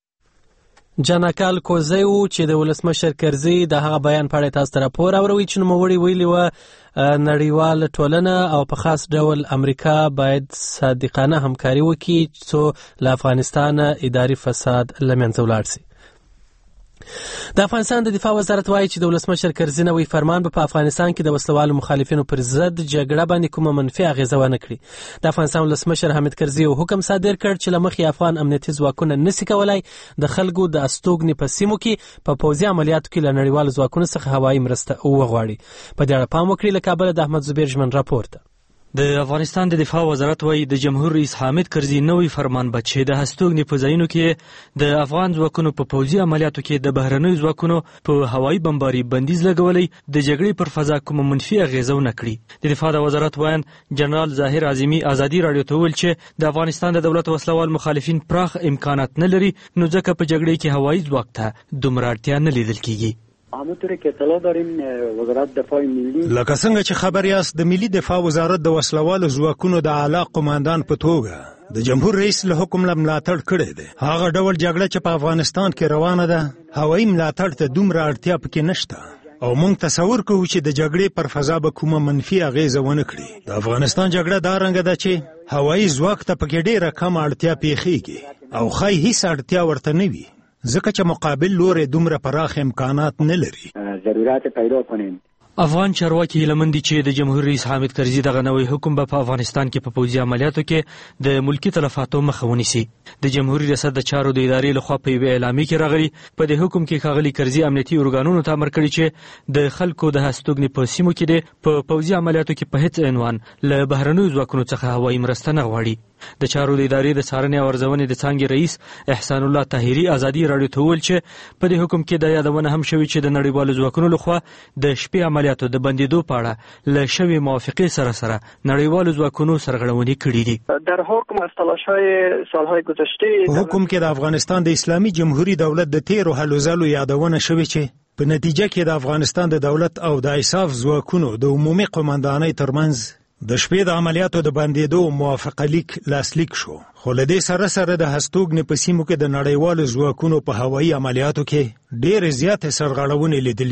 جانکال کوزی و چې د ولسمشر کرزي د هغه بیان په اړه تاسو ته راپور اوروي چې نوموړي ویلي و نړیواله ټولنه او په خاص ډول امریکا باید صادقانه همکاري وکړي څو له افغانستان اداري فساد له منځه ولاړ شي. د افغانستان د دفاع وزارت وایي چې د ولسمشر کرزي نوی فرمان به په افغانستان کې د وسلوالو مخالفینو پر ضد جګړه باندې کومه منفي اغیزه ونه کړي. د افغانستان ولسمشر حامد کرزي یو حکم صادر کړ چې له مخې افغان امنیتي ځواکونه نشي کولای د خلکو د استوګنې په سیمو کې په پوځي عملیاتو کې له نړیوالو ځواکونو څخه هوایي مرسته وغواړي. په دې اړه پام وکړئ. له کابل د احمد زبیر ژمن راپور ده. د افغانستان د دفاع وزارت وایي د جمهور رئیس حامد کرزي نوی فرمان به چې د هستوګنې په ځایونو کې د افغان ځواکونو په پوځي عملیاتو کې د بهرنیو ځواکونو په هوایي بمباري بندیز لګولی د جګړې پر فضا کومه منفي اغیزه ونه کړي. د دفاع د وزارت ویان جنرال ظاهر اعظمي ازادي رادیو ته وویل چې د افغانستان د دولت وسلوال مخالفین پراخ امکانات نه لري نو ځکه په جګړې کې هوایي ځواک ته دومره اړتیا نه لیدل کیږي. همونطوری که اطلاع داریم وزارت دفاع ملی لکه څنګه چې خبر یاست د ملي دفاع وزارت د وسلوالو ځواکونو د اعلی قماندان په توګه د جمهور رئیس له حکم له ملاتړ کړی دی. هغه ډول جګړه چې په افغانستان کې روانه ده هوایي ملاتړ ته دومره اړتیا پکې نشته او موږ تصور کوو چې د جګړې پر فضا به کومه منفي اغیزه ونه کړي. د افغانستان جګړه دا رنګه ده چې هوایي ځواک ته پکې ډېره کمه اړتیا پیښیږي او ښایي هیڅ اړتیا ورته نه وي. ځکه چې مقابل لوري دومره پراخ امکانات نه لري. ضرورت پیدا کنیم. افغان چارواکي هیله دي چې د جمهور رئیس حامد کرزي دغه نوی حکم به په افغانستان کې په پوځي عملیاتو کې د ملکی تلفاتو مخه ونیسي. د جمهوریت ریاست د چارو د ادارې لخوا په یوه اعلامیه کې راغلي په دې حکم کې ښاغلي کرزي امنیتي ارګانونو ته امر کړی چې د خلکو د هستوګنې په سیمو کې په پوځي عملیاتو کې په هیڅ عنوان له بهرنیو ځواکونو څخه هوایي مرسته نه غواړي. د چارو د ادارې د څارنې او ارزونې د څانګې رئیس احسان الله طاهري ازادي راډیو ته وویل چې په دې حکم کې د یادونه هم شوې چې د نړیوالو ځواکونو لخوا د شپې عملیاتو د بندیدو په اړه له شوې موافقې سره نړیوالو ځواکونو سرغړونې کړې دي. در حکم از تلاش‌های سالهای گذشته حکم کې د افغانستان د اسلامي جمهوریت دولت د تیرو هلو ځلو یادونه شوې چې په نتیجه کې د افغانستان د دولت او د ایساف ځواکونو د عمومي قوماندانۍ ترمنځ د شپې د عملیاتو د بندیدو موافقه لیک لاسلیک شو. خو له دې سره د هستوګنې په سیمو کې د نړیوالو ځواکونو په هوایي عملیاتو کې ډېرې زیاتې سرغړونې لیدل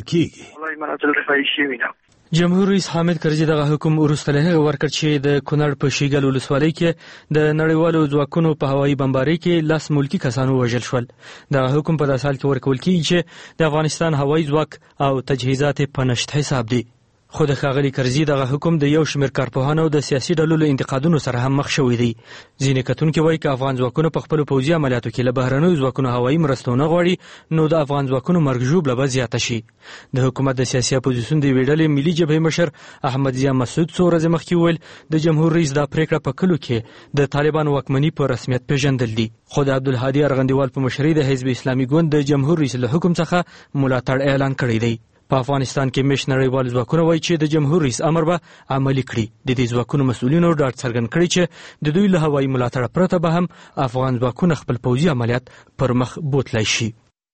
کېږي. جمهور رئیس حامد کرزي دغه حکم وروسته له هغه ورکړ چې د کونړ په شیګل ولسوالۍ کې د نړیوالو ځواکونو په هوایي بمبارۍ کې 10 ملکی کسانو وژل شول. دغه حکم په داسې حال کې ورکول کېږي چې د افغانستان هوایي ځواک او تجهیزات په نشت حساب دي. خو د ښاغلي کرزي دغه حکم د یو شمېر کارپوهانو د سیاسي ډلو له انتقادونو سره هم مخ شوی دی. ځینې کتونکي وایي که افغان ځواکونه په خپلو پوځي عملیاتو کې له بهرنیو ځواکونو هوایي مرسته ونه غواړي نو د افغان ځواکونو مرګ ژوبله به زیاته شي. د حکومت د سیاسي اپوزیسیون د یوې ډلې ملي جبهې مشر احمد ضیا مسعود څو ورځې مخکې وویل د جمهور رئیس دا پریکړه په کلو کې د طالبان واکمني په رسمیت پیژندل دي. خو د عبدالهادي ارغندیوال په مشرۍ د حزب اسلامي ګوند د جمهور رئیس له حکم څخه ملاتړ اعلان کړی دی. په افغانستان کې مش نړیوال ځواکونه وایي چې د جمهور رئیس امر به عملي کړي. د دې ځواکونو مسؤلینو ډاډ څرګند کړی چې د دوی له هوایي ملاتړ پرته به هم افغان ځواکونه خپل پوځي عملیات پر مخ بوتلای شي.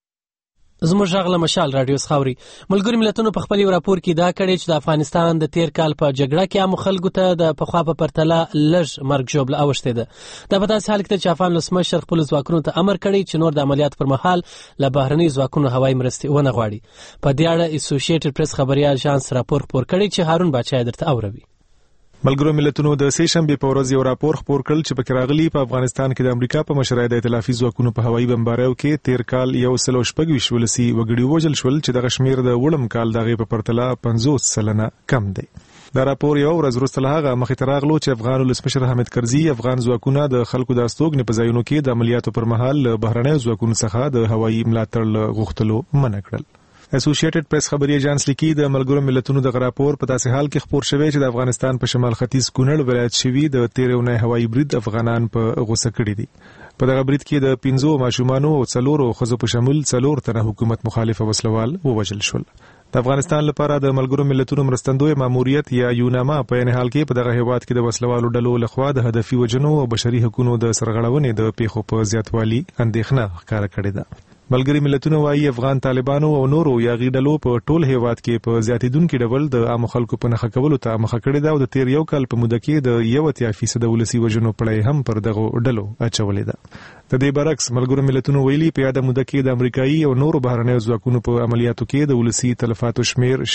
زموږ غږ له مشال راډیو څخه اوري. ملګري ملتونو په خپل راپور کې دا کړی چې د افغانستان د تیر کال په جګړه کې عام خلکو ته د پخوا په پرتله لږ مرګ ژوبله اوښتې ده. دا په داسې حال کې چې افغان ولسمشر خپلو ځواکونو ته امر کړی چې نور د عملیات پر مهال له بهرنیو ځواکونو هوایي مرستې ونه غواړي. په دې اړه اسوسییټډ پریس خبري اژانس راپور خپور کړی چې هارون باچا درته اوروي. ملګرو ملتونو د سې شنبې په ورځ یو راپور خپور کړل چې پکې راغلي په افغانستان کې د امریکا په مشرۍ د ائتلافي ځواکونو په هوایي بمباریو کې تیر کال 126 ولسی وګړي وژل شول چې دغه شمیر د وړم کال دغه په پرتله 50% کم دی. دا راپور یو ورځ وروسته له هغه مخې ته راغلو چې افغان ولسمشر حامد کرزي افغان ځواکونه د خلکو د استوګنې په ځایونو کې د عملیاتو پر مهال بهرنیو ځواکونو څخه د هوایي ملاتړ غوښتلو منع کړل. اسوسییټډ پریس خبري اژانس لیکي د ملګرو ملتونو د راپور په داسې حال کې خبر شوی چې د افغانستان په شمال ختیځ کونړ ولایت شوی د تیرونه هوایي برید افغانان په غوسه کړی دي. په دغه برید کې د 15 ماشومانو او 4 ښځو په شمول 4 تنه حکومت مخالف وسلوال ووژل شول. د افغانستان لپاره د ملګرو ملتونو مرستندوی ماموریت یا یوناما په ان حال کې په دغه هیواد کې د وسلوالو ډلو لخوا د هدفي وجنو او بشري حقوقو د سرغړونې د پیښو په زیاتوالي اندېښنه ښکاره کړې ده. ملګری ملتونه وايي افغان طالبانو او نورو یاغي ډلو په ټول هیواد کې په زیاتیدونکو ډول د عام خلکو په نخښه کولو ته مخه کړې ده او د تیر یو کال په موده کې د 1% ولسی وجنو پړای هم پر دغه ډلو اچولې ده. د دې برعکس ملګرو ملتونو ویلي په یاد موده کې د امریکایي او نورو بهرنیو ځواکونو په عملیاتو کې د ولسی تلفاتو شمیر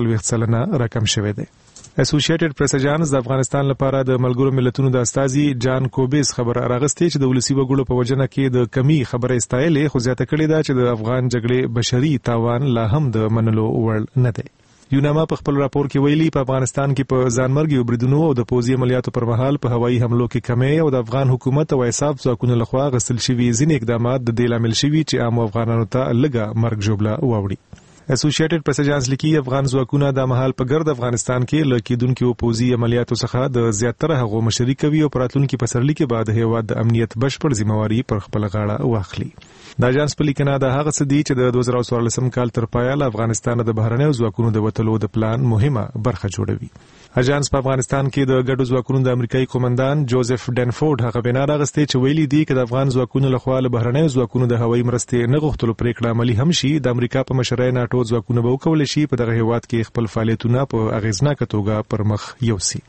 40% راکم شوی دی. اسوسییټډ پریس اژانس د افغانستان لپاره د ملګرو ملتونو د استازي جان کوبیس خبر راغستې چې د ولسی وګړو په وجنه کې د کمی خبره استایلې خو زیاته کړې ده چې د افغان جګړې بشري تاوان لا هم د منلو وړ نه دی. یوناما په خپل راپور کې ویلي په افغانستان کې په ځانمرګي بریدونو او د پوځي عملیاتو پر مهال په هوایي حملو کې کمی او د افغان حکومت او ایساف ځواکونو لخوا غسل شوي ځینې اقدامات د دې لامل شوي چې عام افغانانو ته لږه مرګ ژوبله واوړي. اسوسییټډ پریس اژانس لیکي افغان ځواکونه د مهال په ګرد افغانستان کې لکیدونکو پوځي عملیاتو څخه د زیاتره هغو مشري کوي او پراتلونکو پسرلي کې بعد هیواد د امنیت بشپړ ذمہواری پر خپل غاړه واخلي. د اژانس په لیکنه د هغه څه دي چې د 2014 کال تر پایه له افغانستان د بهرنیو ځواکونو د وټلو د پلان مهمه برخه جوړوي. اژانس په افغانستان کې د ګډو ځواکونو د امریکایي قومندان جوزف ډنفورد هغه بنا راغستې چې ویلي دي چې د افغان ځواکونو لخوا له بهرنیو ځواکونو د هوایي مرستې نه غوښتلو پریکړه عملي هم شي د امریکا په مشرۍ ناتو ځواکونه به وکولای شي په دغه هیواد کې خپل فعالیتونه په اغیزناکه توګه پر مخ یوسي.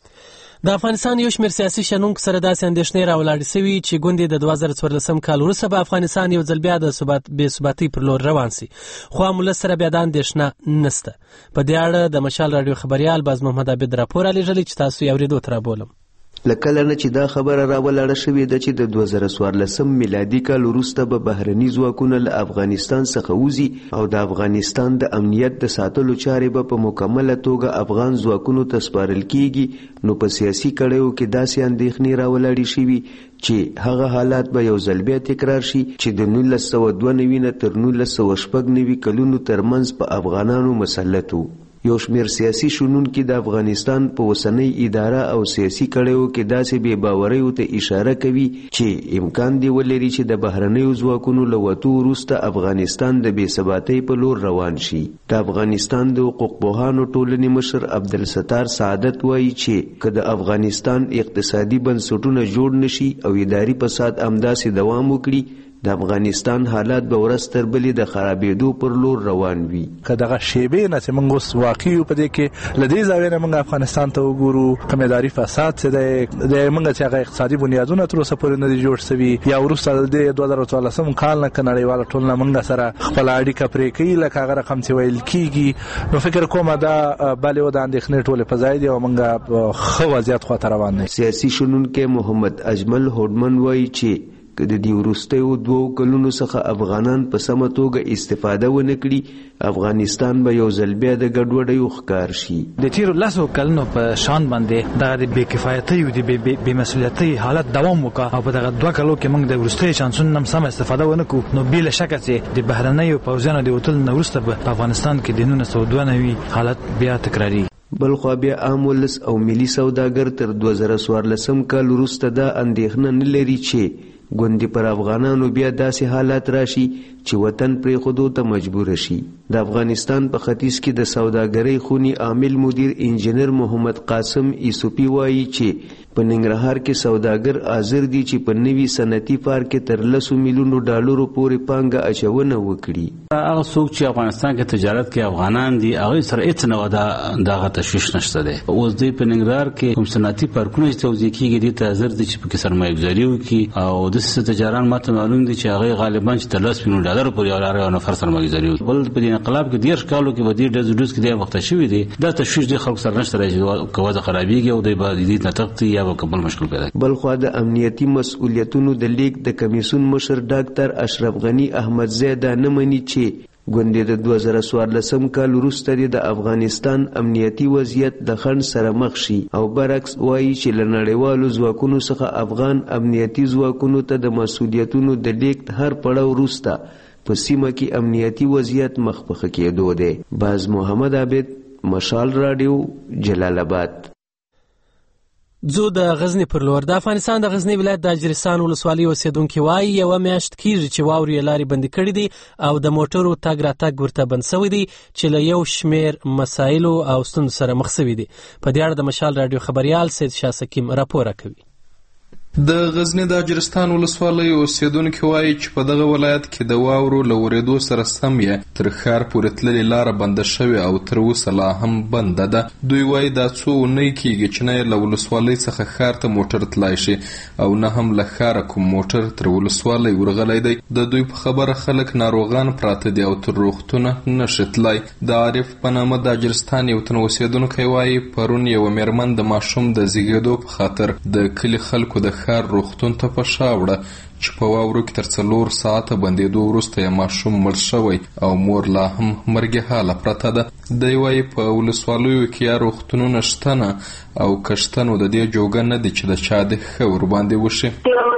د افغانستان یو شمېر سیاسي شنونکو سره داسې اندېښنې راولاړې شوي چې ګوندې د 2014 کال وروسته به افغانستان یو ځل بیا د بې ثباتۍ پر لور روان شي خو ولس سره بیا دا اندېښنه نشته. په دې اړه د مشال راډیو خبريال باز محمد عابد راپور رالیږلی چې تاسو یې اورېدو ته رابولم. لکه نه چې دا خبره راولاړه شوې ده چې د 2014 میلادي کال وروسته به بهرني ځواکونه له افغانستان څخه وځي او د افغانستان د امنیت د ساتلو چارې به په مکمله توګه افغان ځواکونو ته سپارل کیږي، نو په سیاسي کړیو کې داسې اندېښنې راولاړې شوي چې هغه حالات به یو ځل بیا تکرار شي چې د 1992 نه تر 1996 کلونو ترمنځ په افغانانو مسلط وو. یو شمېر سیاسي شنونکي د افغانستان په اوسنۍ اداره او سیاسي کړیو کې داسې بې باوریو ته اشاره کوي چې امکان دی ولري چې د بهرنیو ځواکونو له وتو وروسته افغانستان د بې ثباتۍ په لور روان شي. د افغانستان د حقوق پوهانو ټولنې مشر عبدالستار سعادت وایي چې که د افغانستان اقتصادي بنسټونه جوړ نشي او اداري فساد همداسې دوام وکړي، د افغانستان حالات به ورځ تر بلې د خرابېدو پر لور روان وي. که دغه شیبې نه چې موږ اوس واقع یو په دې کې له دې زاویې نه موږ افغانستان ته وګورو، کوم اداري فساد څه دی، د موږ چې هغه اقتصادي بنیادونه تر اوسه پورې نه دي جوړ شوي، یا وروسته د 2014 کال نه که نړیواله ټولنه موږ سره خپله اړیکه پرې کوي لکه هغه رقم چې ویل کېږي، نو فکر کوم دا بلې و د اندېښنې ټولې په ځای دي او موږ ښه وضعیت خواته روان دی. سیاسي شنونکی محمد اجمل هوډمن وایي چې که د دې وروستیو 2 کلونو څخه افغانان په سمه توګه استفاده ونه کړي، افغانستان به یو ځل بیا د ګډوډیو ښکار شي. د تیرو 10 کلونو په شان باندې دغه د بې کفایتۍ او د بې مسؤلیتۍ حالت دوام وکړ او په دغه 2 کلو کې موږ د وروستیو چانسونو هم سم استفاده ونه کړو، نو بې له شکه چې د بهرنیو پوځیانو د وتلو نه وروسته په افغانستان کې د 1992 حالت بیا تکرارېږي. بلخوا بیا عام ولس او ملي سوداګر تر 2014 کال وروسته دا اندېښنه نه لري چې ګوندې پر افغانانو بیا داسې حالات راشي چې وطن پرېښودو ته مجبور شي. د افغانستان په ختیځ کې د سوداګرۍ خونې عامل مدیر انجینر محمد قاسم ایسوپي وایي چې په ننګرهار کې سوداګر حاضر دي چې په نوي صنعتي پارک کې تر 10 میلیونو ډالرو پورې پانګه اچونه وکړي. هغه څوک چې افغانستان کې تجارت کوي افغانان دي، هغه سره هیڅ نه دغه تشویش نشته دی. اوس دوی په ننګرهار کې کوم صنعتي پارکونه چې توزیع کېږي دي ته حاضر دي چې پکې سرمایه‌ګذاري وکړي او داسې تجاران ماته معلوم دي چې هغه غالبا چې تر 10 میلیون ډالر پورې یو نفر سرمایه‌ګذاري وکړي. بل په دې انقلاب کې 10 کالو کې ودی ډز کې د وخت شوی دي، دا تشویش د خلکو سره نشته چې کوزه خرابېږي او د دې نتقطي یا قبل مشکل پیدا. بلخوا د امنیتي مسؤلیتونو د لیک د کمیسیون مشر ډاکټر اشرف غنی احمد زیدا نه مني چې ګوندې د 2014 کال وروسته د افغانستان امنیتي وضعیت د خنډ سره مخ شي او برعکس وایي چې له نړیوالو ځواکونو څخه افغان امنیتي ځواکونو ته د مسؤلیتونو د لیک هر پړاو وروسته په سیمه کې امنیتي وضعیت مخ په ښه کېدو دی. باز محمد عابد، مشال راډیو، جلال آباد. ځو د غزنی پر لور. د افغانستان د غزنی ولایت د اجرستان ولسوالۍ اوسیدونکي وایي یوه میاشت کېږي چې واورې لارې بندې کړي دي او د موټرو تګ راتګ ورته بند شوی دی چې له یو شمېر مسایلو او ستونزو سره مخ شوي دي. په دې اړه د مشال راډیو خبریال سید شاه سکیم راپور کوي. د غزنی د اجرستان ولسوالۍ اوسیدونکي وایي چې په دغه ولایت کې د واورو له ورېدو سره سم یې تر ښار پورې تللې لاره بنده شوې او تر اوسه لا هم بنده ده. دوی وایي دا څو اونۍ کېږي چې نه له ولسوالۍ څخه ښار ته موټر تلای شي او نه هم له ښاره کوم موټر تر ولسوالۍ ورغلی دی. د دوی په خبره خلک ناروغان پراته دي او تر روغتونه نشي تلای. د عارف په نامه د اجرستان یو تن اوسیدونکی وایي پرون یوه مېرمن د ماشوم د زیږېدو په خاطر د کلي خلکو د ښار روغتون ته په شا وړه چې په واورو کې تر 4 ساعته بندېدو وروسته یې ماشوم مړ شوی او مور لا هم مرګي حاله پرته ده. دی وایي په ولسوالیو کې یا روغتونونه شته نه او که شته نو د دې جوګه نه دي چې د چا د ښه ورباندې وشي.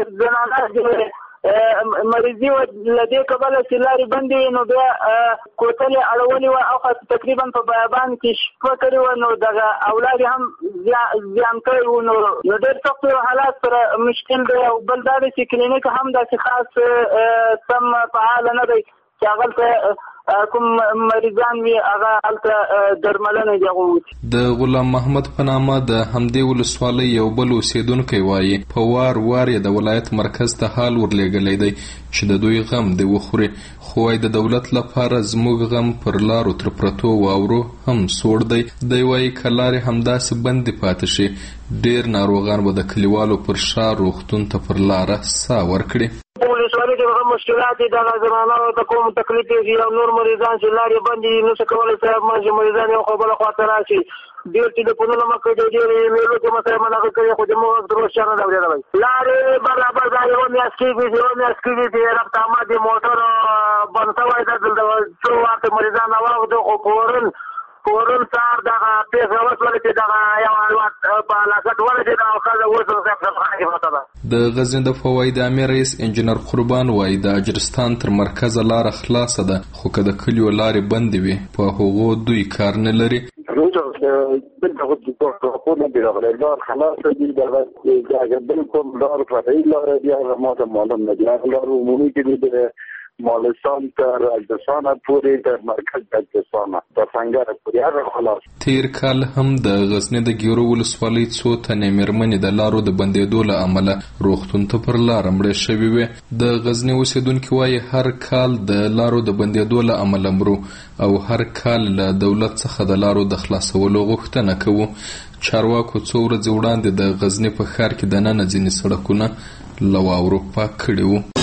مریضي و لدې کبله چې لارې بندې وي نو بیا کوتلې اړولې وه او تقریبا په بیابان کې شپه کړې وه نو دغه اولاد هم زیان کړی وو نو ډېر سخت حالات سره مشکل دی. او بل دا دی چې کلینیک هم داسې خاص سم فعال نه دی چې هغلته کوم مریضان وي هغه هلته درملنه دي هغه وشي. د غلام محمد په نامه د همدې ولسوالۍ یو بل اوسیدونکی وایي په وار یې د ولایت مرکز ته حال ورلېږلی دی چې د دوی غم دی وخوري، خو وایي د دولت لپاره زموږ غم پر لارو تر پرتو واورو هم سوړ دی. دی وایي که لارې همداسې بندې پاتې شي ډېر ناروغان به د کلیوالو پر شا روغتون ته پر لاره ساه ورکړي. ولسوالۍ ډېر مشکلات دي دغه زنانو ته کوم تکلیف دي او نور مریضان چې لارې بندې نو څه کولی صاحب ماشي مریضان یو خو بله خواته راشي ډېر ټلیفونونه مه کوي ډېر ایمیلو کې مو صاحب منغه کړي خو زموږ غږ تر اوسه نه دی اورېدلی لارې برابر دا یوه میاشت کېږي چې رب ته احمد د موټر بند شوی ده دلته څو وخت مریضان راواخدو خو فورن سهار دغه پیښه وشوله چې دغه یو الوت په هلاکت ورسېد او ښځه اوس خبرخانه کې پرته ده. د غزني د فواید عامې رئیس انجینر قربان وایي د اجرستان تر مرکزه لاره خلاصه ده خو که د کلیو لارې بندې وي په هغو دوی کار نه لري. خودم بیرغلی لار خلاصه دی اگر بالکل لار فرعی لاره دی هغه ما ته معلوم ندی هغه لار عمومی که دی به مالستان تر اجرستان پوری در مرکز اجرستان تا سنگر پوری هغه خلاص. تیر کال هم د غزنی د ګیرو ولسوالۍ څو تنې مېرمنې د لارو د بندېدو له امله روغتون ته پر لاره مړې شوې وې. د غزني اوسېدونکي وایي هر کال د لارو د بندېدو له امله مرو او هر کال له دولت څخه د لارو د خلاصولو غوښتنه کوو. چارواکو څو ورځې وړاندې د غزني په ښار کې دننه ځینې سړکونه له واورو پاک کړي وو.